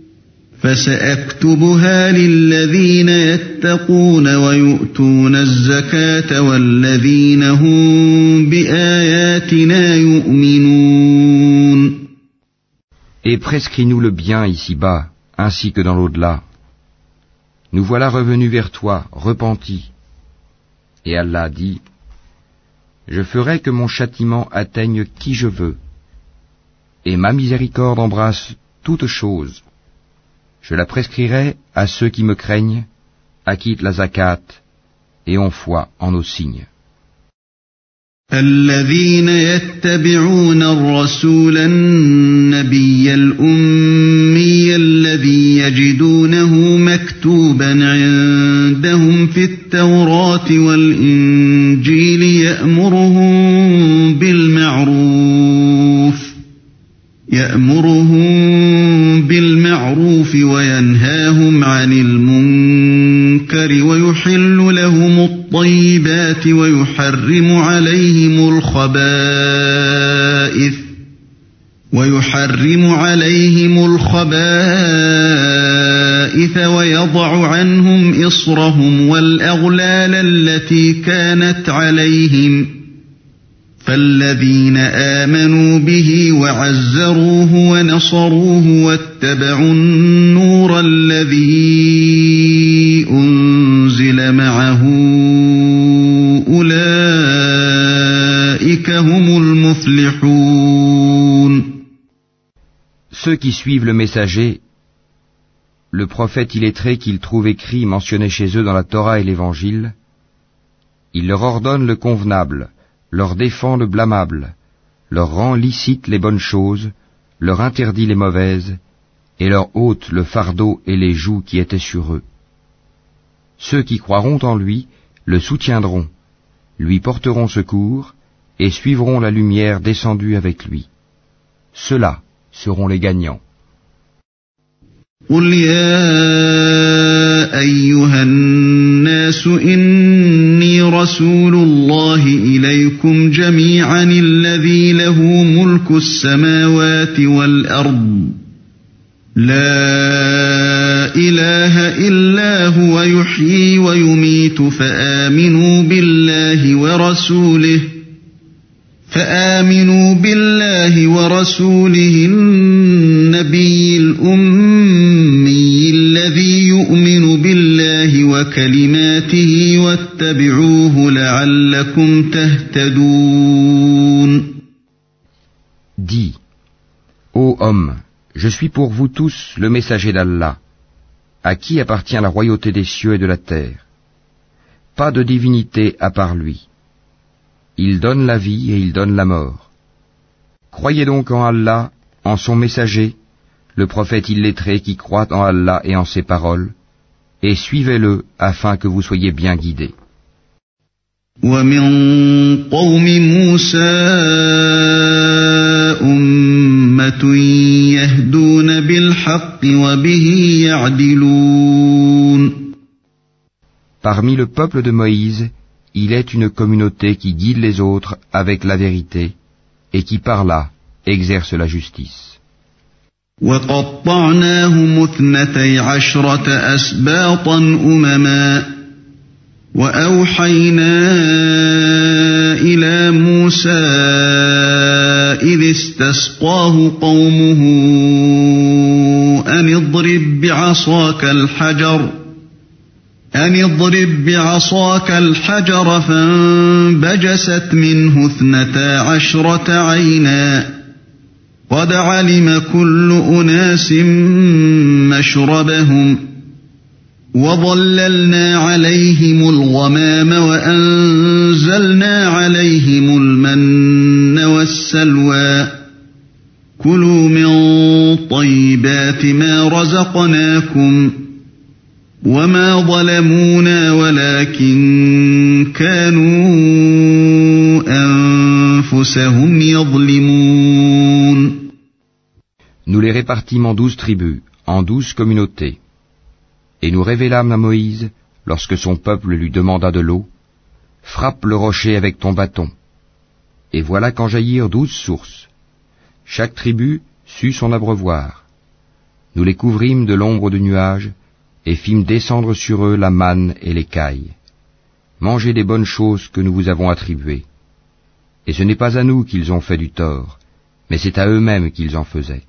فسأكتبها للذين يتقون ويؤتون الزكاة والذين هم بآياتنا يؤمنون. Et prescris-nous le bien ici-bas, ainsi que dans l'au-delà. Nous voilà revenus vers toi, repentis. Et Allah dit : Je ferai que mon châtiment atteigne qui je veux, et ma miséricorde embrasse toute chose. Je la prescrirai à ceux qui me craignent, acquittent la zakat et ont foi en nos signes. الذين يتبعون الرسول النبي الأمي الذي يجدونه مكتوبا عندهم في التوراة والإنجيل يأمرهم بالمعروف وينهاهم عن المنكر ويحل لهم الطيبات ويحرم عليهم الخبائث ويضع عنهم إصرهم والأغلال التي كانت عليهم فالذين آمنوا به وعزروه ونصروه واتبعوا النور الذي أنزل معه أولئك هم المفلحون. Ceux qui suivent le messager, le prophète illettré qu'ils trouvent écrit mentionné chez eux dans la Torah et l'Évangile, il leur ordonne le convenable, leur défend le blâmable, leur rend licite les bonnes choses, leur interdit les mauvaises, et leur ôte le fardeau et les jougs qui étaient sur eux. Ceux qui croiront en lui le soutiendront, lui porteront secours, et suivront la lumière descendue avec lui. Ceux-là seront les gagnants. قل يا أيها الناس إني رسول الله إليكم جميعا الذي له ملك السماوات والأرض لا إله إلا هو يحيي ويميت فآمنوا بالله ورسوله النبي الأمي الذي يؤمن بالله وكلماته واتبعوه لعلكم تهتدون. Dis, ô homme, je suis pour vous tous le messager d'Allah, à qui appartient la royauté des cieux et de la terre. Pas de divinité à part lui. Il donne la vie et il donne la mort. Croyez donc en Allah, en son messager, le prophète illettré qui croit en Allah et en ses paroles, et suivez-le afin que vous soyez bien guidés. ومن قوم موسى أمة يهدون بالحق وبه يعدلون. Parmi le peuple de Moïse, il est une communauté qui guide les autres avec la vérité et qui par là exerce la justice. وقطعناهم 12 أسباطا أمما وأوحينا إلى موسى إذ استسقاه قومه أن اضرب بعصاك الحجر فانبجست منه 12 عينا قد علم كل أناس مشربهم وظللنا عليهم الغمام وأنزلنا عليهم المن والسلوى كلوا من طيبات ما رزقناكم وما ظلمونا ولكن كانوا أنفسهم يظلمون. Nous les répartîmes en 12 tribus, en 12 communautés. Et nous révélâmes à Moïse, lorsque son peuple lui demanda de l'eau, frappe le rocher avec ton bâton. Et voilà qu'en jaillirent 12 sources. Chaque tribu sut son abreuvoir. Nous les couvrîmes de l'ombre de nuages, et fîmes descendre sur eux la manne et l'écaille. Mangez des bonnes choses que nous vous avons attribuées. Et ce n'est pas à nous qu'ils ont fait du tort, mais c'est à eux-mêmes qu'ils en faisaient.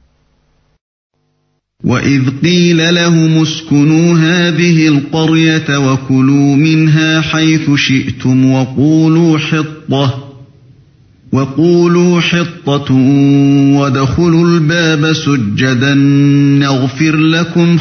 وَإِذْ قِيلَ لَهُمُ اسْكُنُوا هَٰذِهِ الْقَرْيَةَ وَكُلُوا مِنْهَا حَيْثُ شِئْتُمْ وَقُولُوا حِطَّةٌ وَادْخُلُوا الْبَابَ سُجَّدًا نَغْفِرْ لَكُمْ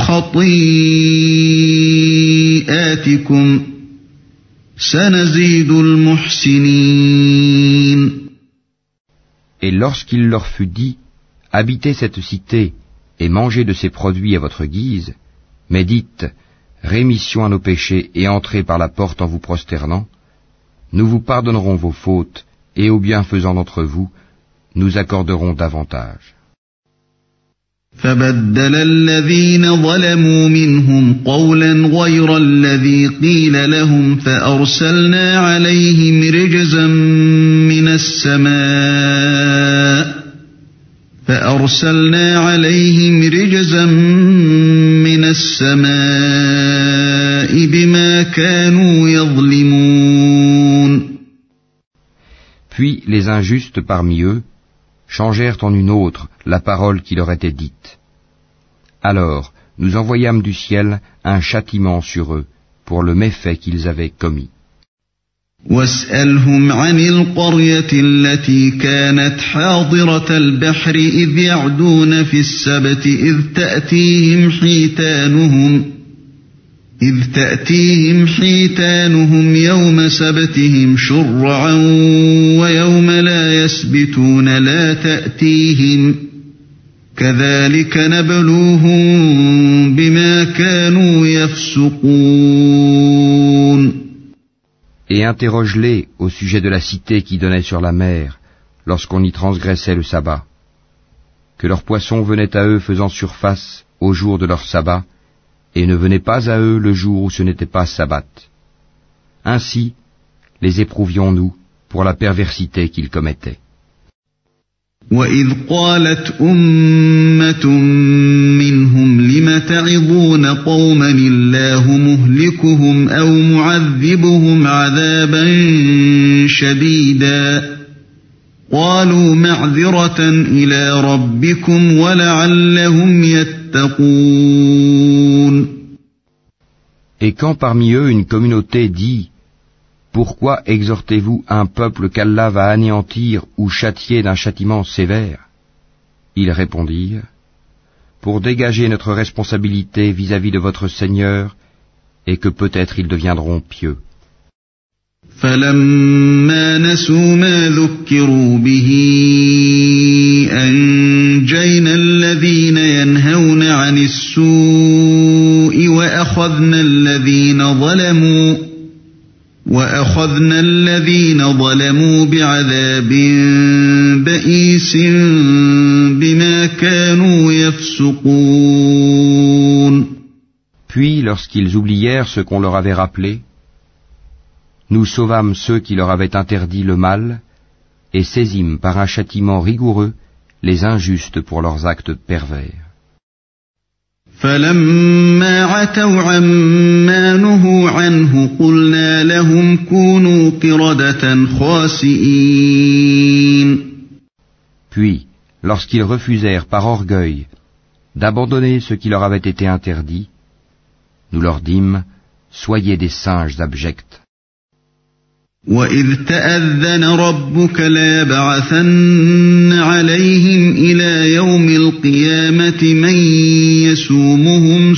خَطِيئَاتِكُمْ سَنَزِيدُ الْمُحْسِنِينَ. Et lorsqu'il leur fut dit, habitez cette cité et mangez de ses produits à votre guise, mais dites, rémission à nos péchés et entrez par la porte en vous prosternant, nous vous pardonnerons vos fautes et aux bienfaisants d'entre vous, nous accorderons davantage. فبدل الذين ظلموا منهم قولا غير الذي قيل لهم فأرسلنا عليهم رجزا من السماء بما كانوا يظلمون. Puis les injustes parmi eux changèrent en une autre la parole qui leur était dite. Alors nous envoyâmes du ciel un châtiment sur eux pour le méfait qu'ils avaient commis. واسألهم عن القرية التي كانت حاضرة البحر إذ يعدون في السبت إذ تأتيهم حيتانهم يوم سبتهم شرعا ويوم لا يسبتون لا تأتيهم كذلك نبلوهم بما كانوا يفسقون. Et interroge-les au sujet de la cité qui donnait sur la mer, lorsqu'on y transgressait le sabbat, que leurs poissons venaient à eux faisant surface au jour de leur sabbat, et ne venaient pas à eux le jour où ce n'était pas sabbat. Ainsi, les éprouvions-nous pour la perversité qu'ils commettaient. وَإِذْ قَالَتْ أُمَّةٌ مِّنْهُمْ لِمَ تَعِظُونَ قَوْمًا اللَّهُ مُهْلِكُهُمْ أَوْ مُعَذِّبُهُمْ عَذَابًا شَدِيدًا قَالُوا مَعْذِرَةً إِلَىٰ رَبِّكُمْ وَلَعَلَّهُمْ يَتَّقُونَ. Et quand parmi eux une communauté dit: Pourquoi exhortez-vous un peuple qu'Allah va anéantir ou châtier d'un châtiment sévère? Ils répondirent: Pour dégager notre responsabilité vis-à-vis de votre Seigneur, et que peut-être ils deviendront pieux. فَلَمَّا نَسُوا مَا ذُكِّرُوا بِهِ أَنجَيْنَا الَّذِينَ يَنْهَوْنَ عَنِ السُّوءِ وَأَخَذْنَا الَّذِينَ ظَلَمُوا بِعَذَابٍ بَئِيسٍ بِمَا كَانُوا يَفْسُقُونَ. Puis, lorsqu'ils oublièrent ce qu'on leur avait rappelé, nous sauvâmes ceux qui leur avaient interdit le mal et saisîmes par un châtiment rigoureux les injustes pour leurs actes pervers. فَلَمَّا عَتَوْا عَمَّا نُهُوا عَنْهُ قُلْنَا لَهُمْ كُونُوا قِرَدَةً خَاسِئِينَ. Puis, lorsqu'ils refusèrent par orgueil d'abandonner ce qui leur avait été interdit, nous leur dîmes: Soyez des singes abjects. وَإِذْ تَأَذَّنَ رَبُّكَ لَيَبْعَثَنَّ عَلَيْهِمْ إِلَى يَوْمِ الْقِيَامَةِ مَن يَسُومُهُمْ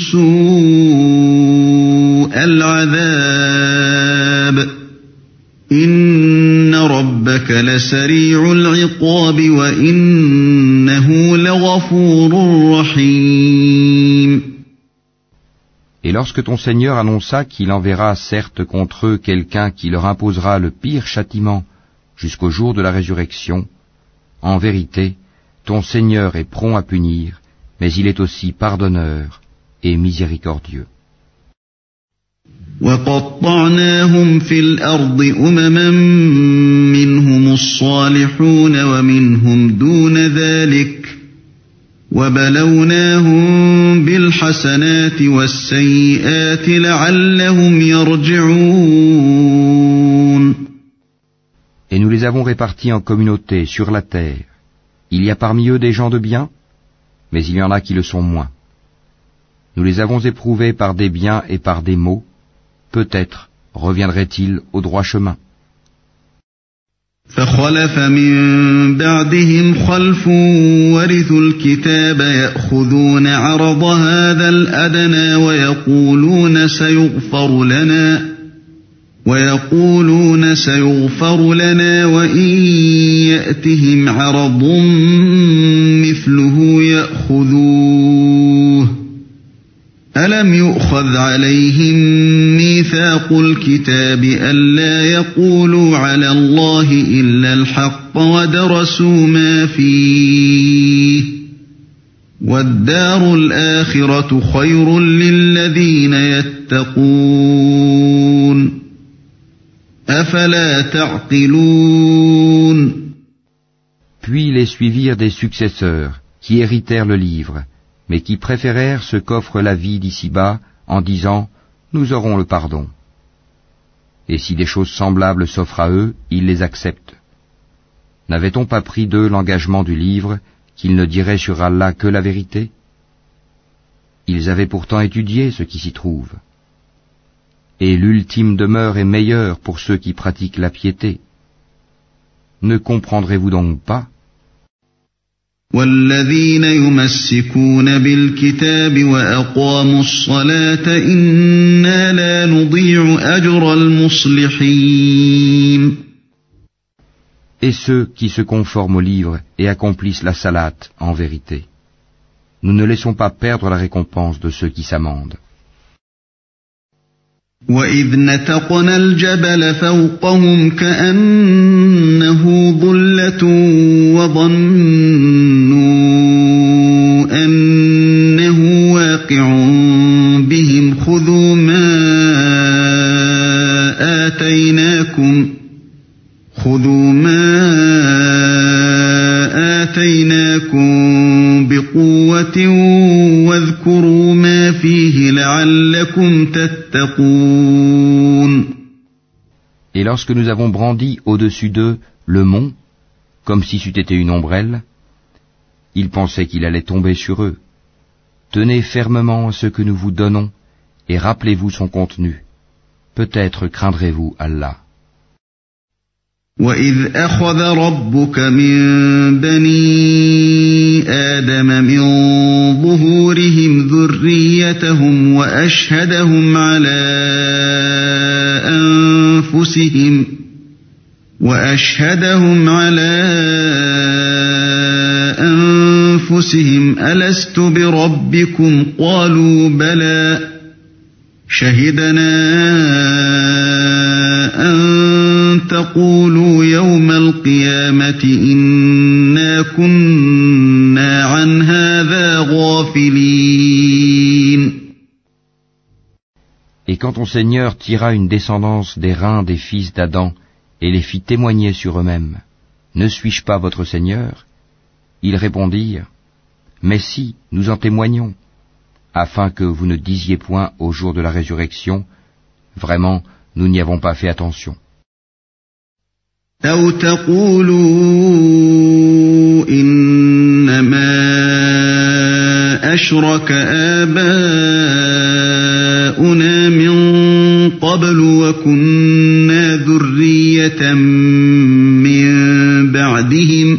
سُوءَ الْعَذَابِ إِنَّ رَبَّكَ لَسَرِيعُ الْعِقَابِ وَإِنَّهُ لَغَفُورٌ رَّحِيمٌ. Et lorsque ton Seigneur annonça qu'il enverra certes contre eux quelqu'un qui leur imposera le pire châtiment jusqu'au jour de la résurrection, en vérité, ton Seigneur est prompt à punir, mais il est aussi pardonneur et miséricordieux. وَقَطَّعْنَاهُمْ فِي الْأَرْضِ أُمَمًا مِّنْهُمُ الصَّالِحُونَ وَمِنْهُمْ دُونَ ذَلِكَ وَبَلَوْنَاهُمْ بِالْحَسَنَاتِ وَالسَّيِّئَاتِ لَعَلَّهُمْ يَرْجِعُونَ. Et nous les avons répartis en communautés sur la terre. Il y a parmi eux des gens de bien, mais il y en a qui le sont moins. Nous les avons éprouvés par des biens et par des maux. Peut-être reviendraient-ils au droit chemin. فَخَلَفَ مِن بَعْدِهِمْ خَلْفٌ وَرِثُوا الْكِتَابَ يَأْخُذُونَ عَرَضَ هَٰذَا الْأَدْنَىٰ وَيَقُولُونَ سَيُغْفَرُ لَنَا وَإِن يَأْتِهِمْ عَرَضٌ مِّثْلُهُ يَأْخُذُوهُ أَلَمْ يُؤْخَذْ عَلَيْهِم مِّيثَاقُ الْكِتَابِ أَلَّا يَقُولُوا عَلَى اللَّهِ إِلَّا الْحَقَّ وَدَرَسُوا مَا فِيهِ وَالدَّارُ الْآخِرَةُ خَيْرٌ لِّلَّذِينَ يَتَّقُونَ أَفَلَا تَعْقِلُونَ. Puis les suivirent des successeurs qui héritèrent le livre, mais qui préférèrent ce qu'offre la vie d'ici-bas en disant: Nous aurons le pardon. Et si des choses semblables s'offrent à eux, ils les acceptent. N'avait-on pas pris d'eux l'engagement du livre qu'ils ne diraient sur Allah que la vérité? Ils avaient pourtant étudié ce qui s'y trouve. Et l'ultime demeure est meilleure pour ceux qui pratiquent la piété. Ne comprendrez-vous donc pas? والذين يمسكون بالكتاب وأقاموا الصلاة إنا لا نضيع أجر المصلحين. Et ceux qui se conforment au livre et accomplissent la salate en vérité. Nous ne laissons pas perdre la récompense de ceux qui s'amendent. وَإِذْ نَتَقْنَا الْجَبَلَ فَوْقَهُمْ كَأَنَّهُ ظُلَّةٌ وَظَنُّوا أَنَّهُ واقع بِهِمْ خُذُوا مَا آتَيْنَاكُمْ بِقُوَّةٍ وَاذْكُرُوا مَا فِيهِ لَعَلَّكُمْ تَتَّقُونَ. Et lorsque nous avons brandi au-dessus d'eux le mont, comme si c'eût été une ombrelle, ils pensaient qu'il allait tomber sur eux. Tenez fermement à ce que nous vous donnons, et rappelez-vous son contenu. Peut-être craindrez-vous Allah. وَإِذْ أَخَذَ رَبُّكَ مِن بَنِي آدَمَ مِن ظُهُورِهِمْ ذُرِّيَّتَهُمْ وَأَشْهَدَهُمْ عَلَىٰ أَنفُسِهِمْ أَلَسْتُ بِرَبِّكُمْ قَالُوا بَلَىٰ شَهِدْنَا أَن تقولوا يوم القيامة إنا كنا عن هذا غافلين. Et quand ton Seigneur tira une descendance des reins des fils d'Adam et les fit témoigner sur eux-mêmes, ne suis-je pas votre Seigneur? Ils répondirent, mais si, nous en témoignons, afin que vous ne disiez point au jour de la résurrection, vraiment, nous n'y avons pas fait attention. أو تقولوا إنما أشرك آباؤنا من قبل وكنا ذرية من بعدهم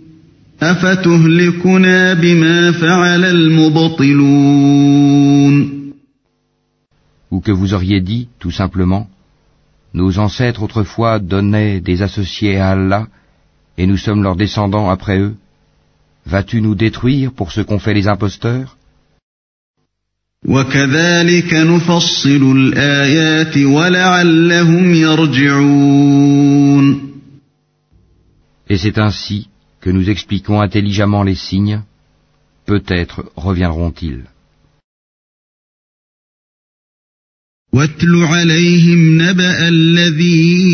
أفتهلكنا بما فعل المبطلون. Ou que vous auriez dit, tout simplement, nos ancêtres autrefois donnaient des associés à Allah, et nous sommes leurs descendants après eux. Vas-tu nous détruire pour ce qu'ont fait les imposteurs? وَكَذَلِكَ نُفَصِّلُ الْآيَاتِ وَلَعَلَّهُمْ يَرْجِعُونَ. Et c'est ainsi que nous expliquons intelligemment les signes, peut-être reviendront-ils. وَاتْلُ عَلَيْهِمْ نَبَأَ الَّذِي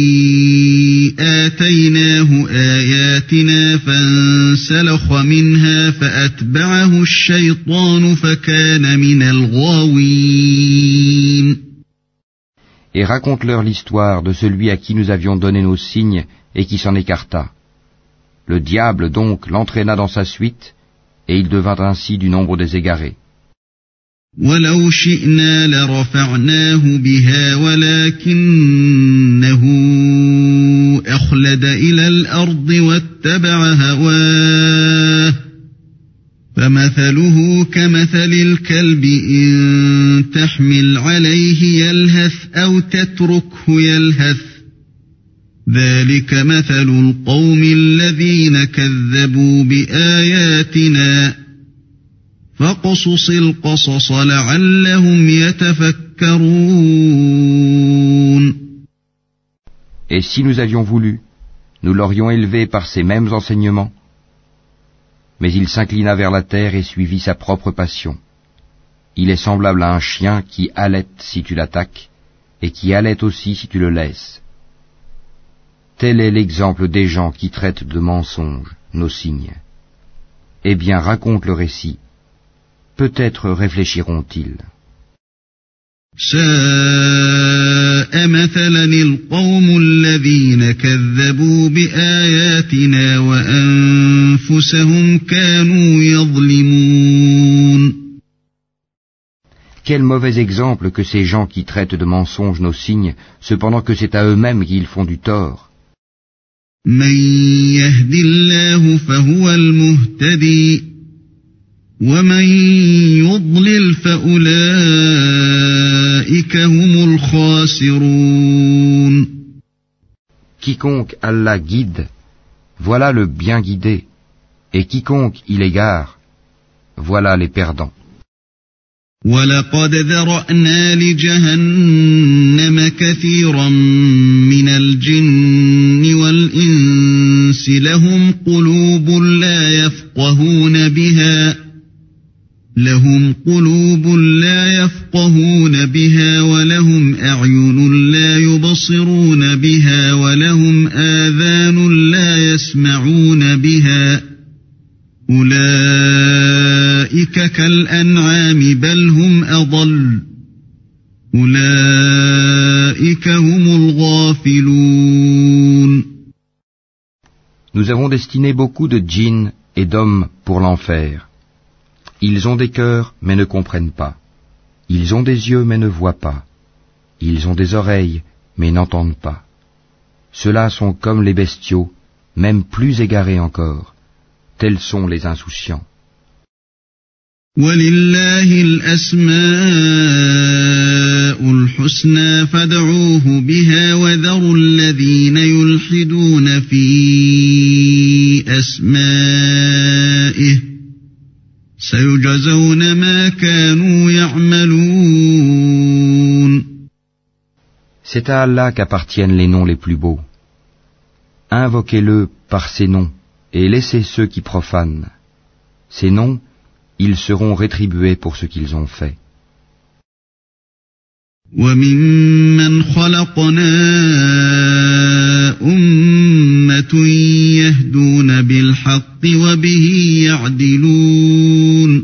آتَيْنَاهُ آيَاتِنَا فَانسَلَخَ مِنْهَا فَأَتْبَعَهُ الشَّيْطَانُ فَكَانَ مِنَ الْغَاوِينَ. Et raconte-leur l'histoire de celui à qui nous avions donné nos signes et qui s'en écarta. Le diable donc l'entraîna dans sa suite, et il devint ainsi du nombre des égarés. وَلَوْ شِئْنَا لَرَفَعْنَاهُ بِهَا وَلَكِنَّهُ أَخْلَدَ إِلَى الْأَرْضِ وَاتَّبَعَ هَوَاهُ فَمَثَلُهُ كَمَثَلِ الْكَلْبِ إِن تَحْمِلْ عَلَيْهِ يَلْهَثْ أَوْ تَتْرُكْهُ يَلْهَث ذَلِكَ مَثَلُ الْقَوْمِ الَّذِينَ كَذَّبُوا بِآيَاتِنَا فَاقْصُصِ الْقَصَصَ لَعَلَّهُمْ يَتَفَكَّرُونَ. Et si nous avions voulu, nous l'aurions élevé par ces mêmes enseignements. Mais il s'inclina vers la terre et suivit sa propre passion. Il est semblable à un chien qui halète si tu l'attaques, et qui halète aussi si tu le laisses. Tel est l'exemple des gens qui traitent de mensonges nos signes. Eh bien, raconte le récit. Peut-être réfléchiront-ils. سَاءَ ساء مثلا القوم الذين كذبوا بآياتنا وأنفسهم كانوا يظلمون. Quel mauvais exemple que ces gens qui traitent de mensonges nos signes, cependant que c'est à eux-mêmes qu'ils font du tort. من يهد الله فهو المهتدي ومن يضلل فأولئك هم الخاسرون. Quiconque Allah guide, voilà le bien guidé, et quiconque il égare, voilà les perdants. وَلَقَدْ ذَرَأْنَا لِجَهَنَّمَ كَثِيرًا مِنَ الْجِنِّ وَالْإِنسِ لَهُمْ قُلُوبٌ لَا يَفْقَهُونَ بِهَا وَلَهُمْ أَعْيُنٌ لَا يُبْصِرُونَ بِهَا وَلَهُمْ آذَانٌ لَا يَسْمَعُونَ بِهَا أُولَئِكَ كَالْأَنْعَامِ بَلْ هُمْ أَضَلُّ أُولَئِكَ هُمُ الْغَافِلُونَ. Nous avons destiné beaucoup de djinns et d'hommes pour l'enfer. Ils ont des cœurs, mais ne comprennent pas. Ils ont des yeux, mais ne voient pas. Ils ont des oreilles, mais n'entendent pas. Ceux-là sont comme les bestiaux, même plus égarés encore. Tels sont les insouciants. وَلِلَّهِ الْأَسْمَاءُ الْحُسْنَى فَادْعُوهُ بِهَا وَذَرُوا الَّذِينَ يُلْحِدُونَ فِي أَسْمَائِهِ سَيُجْزَوْنَ مَا كَانُوا يَعْمَلُونَ. C'est à Allah qu'appartiennent les noms les plus beaux. Invoquez-le par ces noms et laissez ceux qui profanent. Ces noms, ils seront rétribués pour ce qu'ils ont fait. وَمِمَّنْ خَلَقْنَا أُمَّةٌ يَهْدُونَ بِالْحَقِّ وَبِهِ يَعْدِلُونَ.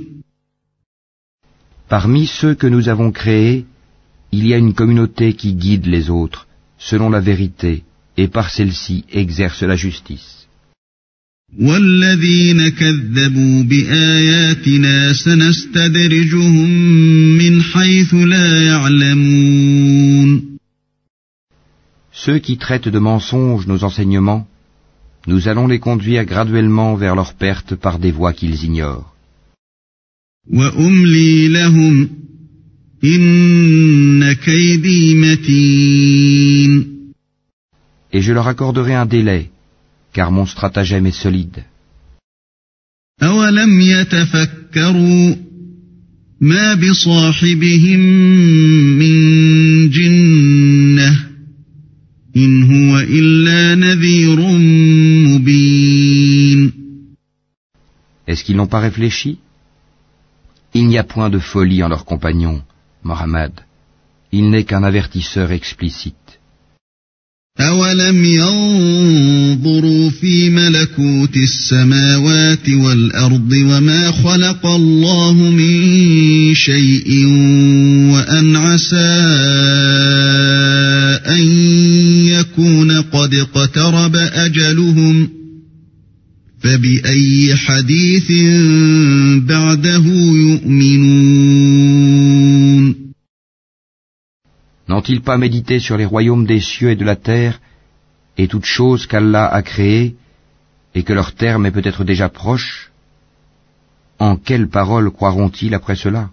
Parmi ceux que nous avons créés, il y a une communauté qui guide les autres, selon la vérité, et par celle-ci exerce la justice. وَالَّذِينَ كَذَّبُوا بِآيَاتِنَا سَنَسْتَدْرِجُهُم مِّنْ حَيْثُ لَا يَعْلَمُونَ. Ceux qui traitent de mensonges nos enseignements, nous allons les conduire graduellement vers leur perte par des voies qu'ils ignorent. وَأُمْلِي لَهُمْ إِنَّ كَيْدِي مَتِينٌ. Et je leur accorderai un délai, car mon stratagème est solide. أَوَلَمْ يَتَفَكَّرُوا مَا بِصَاحِبِهِم مِّن جِنَّةٍ إِنْ هُوَ إِلَّا نَذِيرٌ مُّبِينٌ. Est-ce qu'ils n'ont pas réfléchi? Il n'y a point de folie en leur compagnon, Mohammed. Il n'est qu'un avertisseur explicite. أَوَلَمْ يَنظُرُوا فِي مَلَكُوتِ السَّمَاوَاتِ وَالْأَرْضِ وَمَا خَلَقَ اللَّهُ مِن شَيْءٍ وَأَنْ عَسَىٰ أَن يَكُونَ قَدِ اقْتَرَبَ أَجَلُهُمْ فَبِأَيِّ حَدِيثٍ بَعْدَهُ يُؤْمِنُونَ. N'ont-ils pas médité sur les royaumes des cieux et de la terre, et toutes choses qu'Allah a créées, et que leur terme est peut-être déjà proche? En quelles paroles croiront-ils après cela?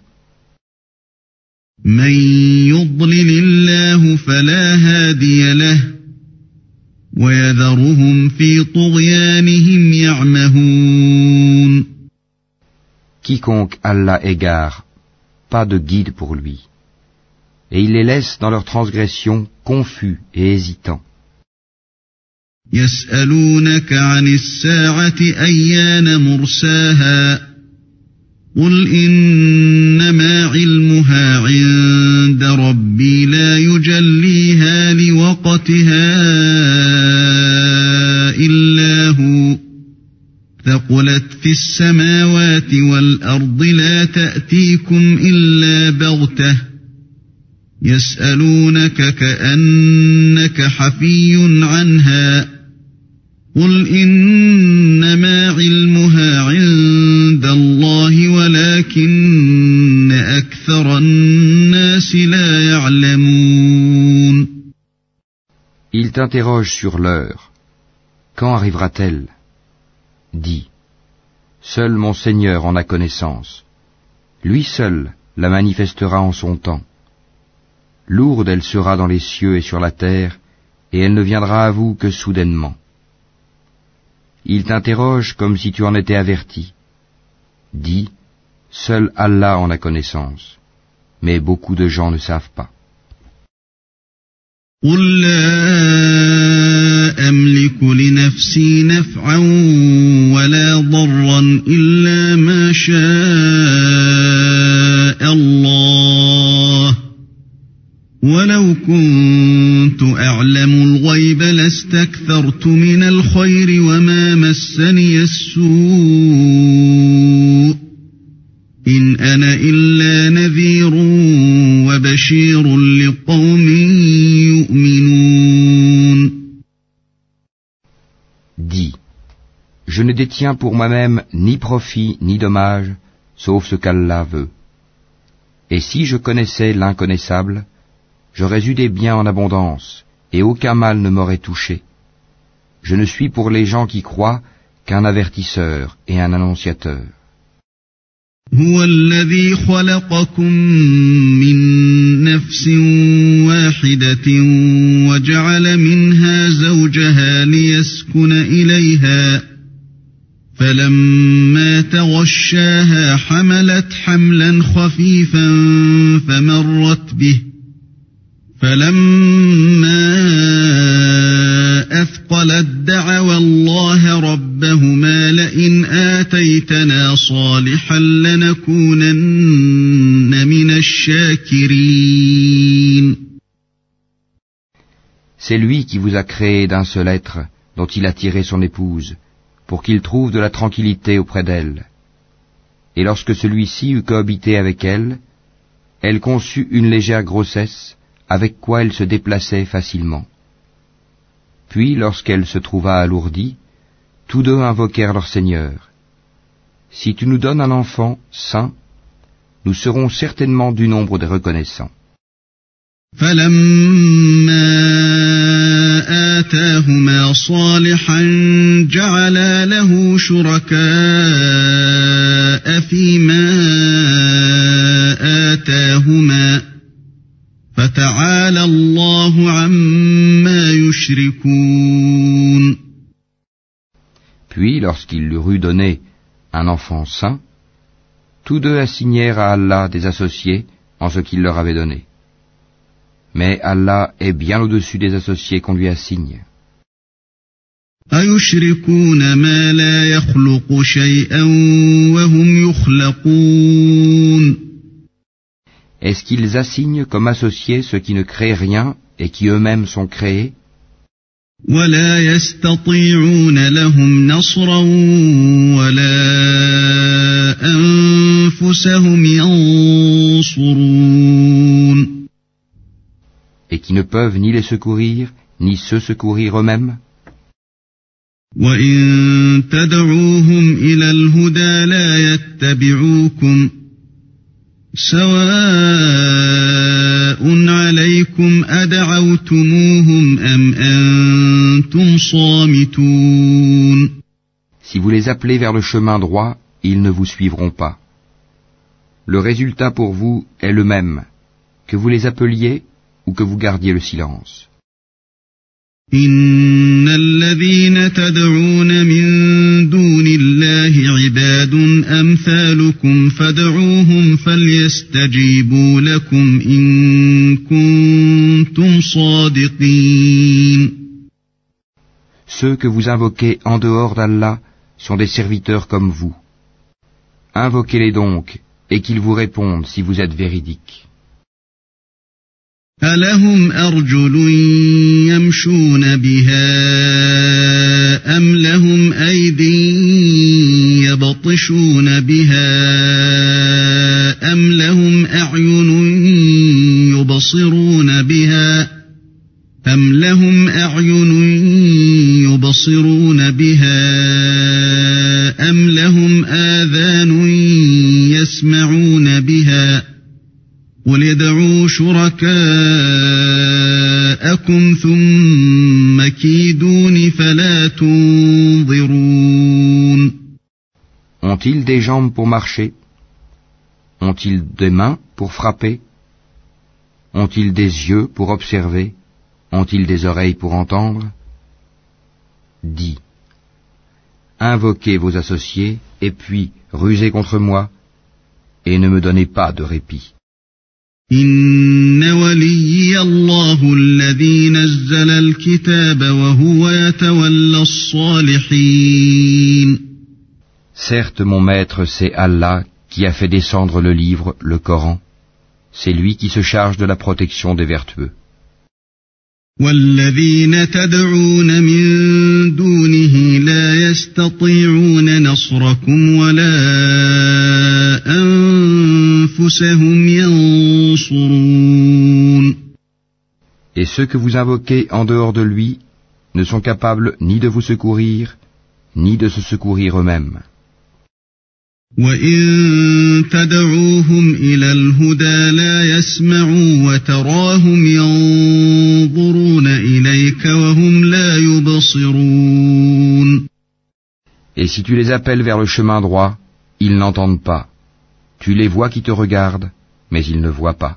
مَن يُضْلِلِ اللَّهُ فَلَا هَادِيَ لَهُ وَيَذَرُهُمْ فِي طُغْيَانِهِمْ يَعْمَهُونَ. Quiconque Allah égare, pas de guide pour lui. Et il les laisse dans leur transgression confus et hésitants. يَسْأَلُونَكَ عَنِ السَّاعَةِ أَيَّانَ مُرْسَاهَا قُلْ إِنَّمَا عِلْمُهَا عِندَ رَبِّي لَا يُجَلِّيهَا لِوَقْتِهَا إِلَّا هُوَ ثَقُلَتْ فِي السَّمَاوَاتِ وَالْأَرْضِ لَا تَأْتِيكُمْ إِلَّا بَغْتَةً يسألونك كأنك حفي عنها قل إنما علمها عند الله ولكن أكثر الناس لا يعلمون. Ils t'interrogent sur l'heure. Quand arrivera-t-elle? Dis, seul mon Seigneur en a connaissance. Lui seul la manifestera en son temps. Lourde elle sera dans les cieux et sur la terre, et elle ne viendra à vous que soudainement. Ils t'interrogent comme si tu en étais averti. Dis, seul Allah en a connaissance, mais beaucoup de gens ne savent pas. قل لا أملك لنفسي نفعا ولا ضرا إلا ما شاء الله ولو كنت أعلم الغيب لاستكثرت من الخير وما مسني السوء إن أنا إلا نذير وبشير لقوم يؤمنون. Dis, je ne détiens pour moi-même ni profit ni dommage, sauf ce qu'Allah veut. Et si je connaissais l'inconnaissable, j'aurais eu des biens en abondance, et aucun mal ne m'aurait touché. Je ne suis pour les gens qui croient qu'un avertisseur et un annonciateur. هو الذي خلقكم من نفس واحدة وجعل منها زوجها ليسكن إليها فلما تغشاها حملت حملا خفيفا فمرت به فلما أثقلت دعوا الله ربهما لئن آتيتنا صالحا لنكونن من الشاكرين. C'est lui qui vous a créé d'un seul être dont il a tiré son épouse, pour qu'il trouve de la tranquillité auprès d'elle. Et lorsque celui-ci eut cohabité avec elle, elle conçut une légère grossesse, avec quoi elle se déplaçait facilement. Puis, lorsqu'elle se trouva alourdie, tous deux invoquèrent leur Seigneur. Si tu nous donnes un enfant saint, nous serons certainement du nombre des reconnaissants. آتاهما صالحا جعلا له شركاء فيما آتاهما فتعالى الله عما يشركون. Puis, lorsqu'il leur eut donné un enfant saint, tous deux assignèrent à Allah des associés en ce qu'il leur avait donné. Mais Allah est bien au-dessus des associés qu'on lui assigne. أَيُشْرِكُونَ مَا لَا يَخْلُقُ شَيْئًا وَهُمْ يُخْلَقُونَ. Est-ce qu'ils assignent comme associés ceux qui ne créent rien et qui eux-mêmes sont créés? وَلَا يَسْتَطِيعُونَ لَهُمْ نَصْرًا وَلَا أَنفُسَهُمْ يَنصُرُونَ. Et qui ne peuvent ni les secourir, ni se secourir eux-mêmes? وَإِن تَدْعُوهُمْ إِلَى الْهُدَى لَا يَتَّبِعُوكُمْ سَوَاءٌ عَلَيْكُمْ أَدْعَوْتُمُوهُمْ أَمْ أَنْتُمْ صَامِتُونَ. Si vous les appelez vers le chemin droit, ils ne vous suivront pas. Le résultat pour vous est le même, que vous les appeliez ou que vous gardiez le silence. إِنَّ الَّذِينَ تَدْعُونَ مِن دُونِ اللَّهِ عِبَادٌ أَمْثَالُكُمْ فَادْعُوهُمْ فَلْيَسْتَجِيبُوا لَكُمْ إِن كُنتُمْ صَادِقِينَ. Ceux que vous invoquez en dehors d'Allah sont des serviteurs comme vous. Invoquez-les donc, et qu'ils vous répondent si vous êtes véridiques. أَلَهُمْ أَرْجُلٌ يَمْشُونَ بِهَا أَمْ لَهُمْ أَيْدٍ يَبْطِشُونَ بِهَا أَمْ لَهُمْ أَعْيُنٌ يُبْصِرُونَ أم لهم أعين يبصرون بها أم لهم آذان يسمعون بها قل ادعوا شركاءكم ثم كيدون فلا تنظرون. Ont-ils des jambes pour marcher? Ont-ils des mains pour frapper? Ont-ils des yeux pour observer? Ont-ils des oreilles pour entendre? Dis, invoquez vos associés, et puis rusez contre moi, et ne me donnez pas de répit. إن وليي الله الذي نزل الكتاب وهو يتولى الصالحين. Certes, mon maître, c'est Allah qui a fait descendre le livre, le Coran. C'est lui qui se charge de la protection des vertueux. والذين تدعون من دونه لا يستطيعون نصركم ولا أنفسهم ينصرون. Et ceux que vous invoquez en dehors de lui ne sont capables ni de vous secourir, ni de se secourir eux-mêmes. وَإِن تَدْعُوهُمْ إِلَى الْهُدَى لَا يَسْمَعُوا وَتَرَاهُمْ يَنظُرُونَ إِلَيْكَ وَهُمْ لَا يُبْصِرُونَ. Et si tu les appelles vers le chemin droit, ils n'entendent pas. Tu les vois qui te regardent, mais ils ne voient pas.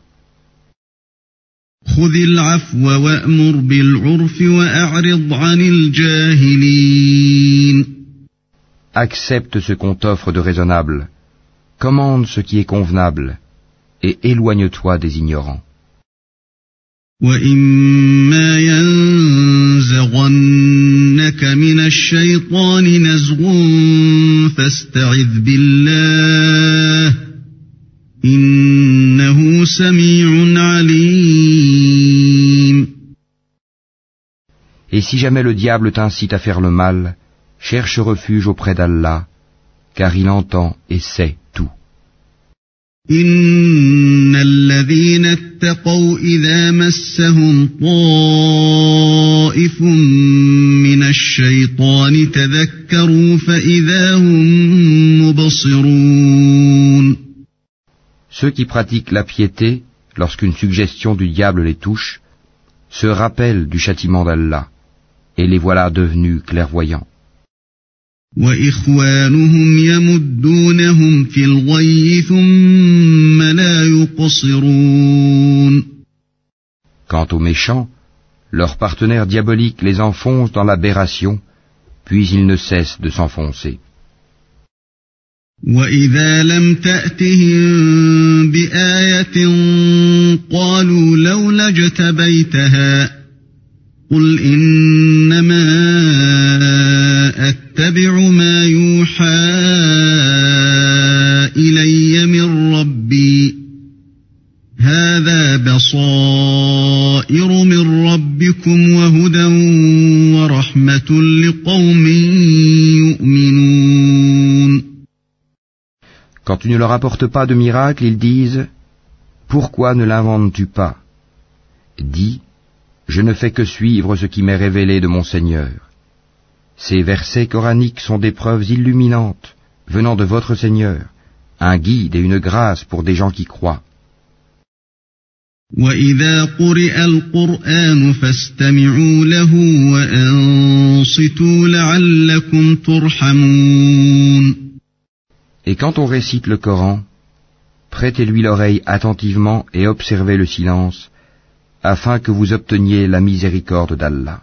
خُذِ الْعَفْوَ وَأْمُرْ بِالْعُرْفِ وَأَعْرِضْ عَنِ الْجَاهِلِينَ. Accepte ce qu'on t'offre de raisonnable, commande ce qui est convenable, et éloigne-toi des ignorants. وَإِمَّا يَنزَغَنَّكَ مِنَ الشَّيْطَانِ نَزْغٌ فَاسْتَعِذْ بِاللَّهِ إِنَّهُ سَمِيعٌ عَلِيمٌ. Et si jamais le diable t'incite à faire le mal, cherche refuge auprès d'Allah, car il entend et sait tout. إِنَّ الَّذِينَ اتَّقَوْا إِذَا مَسَّهُمْ طَائِفٌ مِّنَ الشَّيْطَانِ تَذَكَّرُوا فَإِذَا هُم مُبْصِرُونَ. Ceux qui pratiquent la piété, lorsqu'une suggestion du diable les touche, se rappellent du châtiment d'Allah, et les voilà devenus clairvoyants. وَإِخْوَانُهُمْ يَمُدُّونَهُمْ فِي الْغَيِّ ثُمَّ لَا يُقْصِرُونَ. Quant aux méchants, leurs partenaires diaboliques les enfoncent dans l'aberration, puis ils ne cessent de s'enfoncer. وَإِذَا لَمْ تَأْتِهِم بِآيَةٍ قَالُوا لَوْلَا اجْتَبَيْتَهَا قُلْ إِنَّمَا أَتَّبِعُ مَا يُوحَى إِلَيَّ مِن رَّبِّي هَذَا بَصَائِرُ مِن رَّبِّكُمْ وَهُدًى وَرَحْمَةٌ لِقَوْمٍ يُؤْمِنُونَ. Quand tu ne leur apportes pas de miracle, ils disent « Pourquoi ne l'inventes-tu pas ?» Dis « Je ne fais que suivre ce qui m'est révélé de mon Seigneur. » Ces versets coraniques sont des preuves illuminantes venant de votre Seigneur, un guide et une grâce pour des gens qui croient. وَإِذَا قُرِئَ الْقُرْآنُ فَاسْتَمِعُوا لَهُ وَأَنصِتُوا لَعَلَّكُمْ تُرْحَمُونَ. Et quand on récite le Coran, prêtez-lui l'oreille attentivement et observez le silence, afin que vous obteniez la miséricorde d'Allah.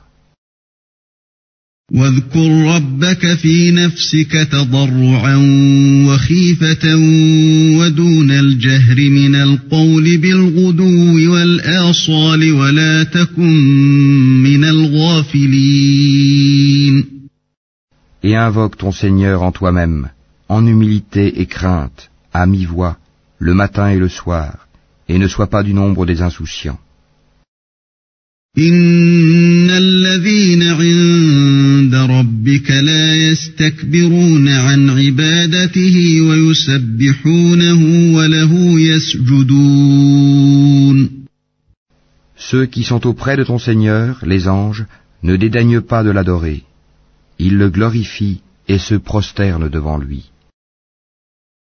وَاذْكُرْ رَبَّكَ فِي نَفْسِكَ تَضَرُّعًا وَخِيفَةً وَدُونَ الْجَهْرِ مِنَ الْقَوْلِ بِالْغُدُوِّ وَالْآصَالِ وَلَا تَكُن مِّنَ الْغَافِلِينَ. Et invoque ton Seigneur en toi-même, en humilité et crainte, à mi-voix, le matin et le soir, et ne sois pas du nombre des insouciants. إِنَّ الَّذِينَ عِندَ رَبِّكَ لَا يَسْتَكْبِرُونَ عَنْ عِبَادَتِهِ وَيُسَبِّحُونَهُ وَلَهُ يَسْجُدُونَ. Ceux qui sont auprès de ton Seigneur, les anges, ne dédaignent pas de l'adorer. Ils le glorifient et se prosternent devant lui.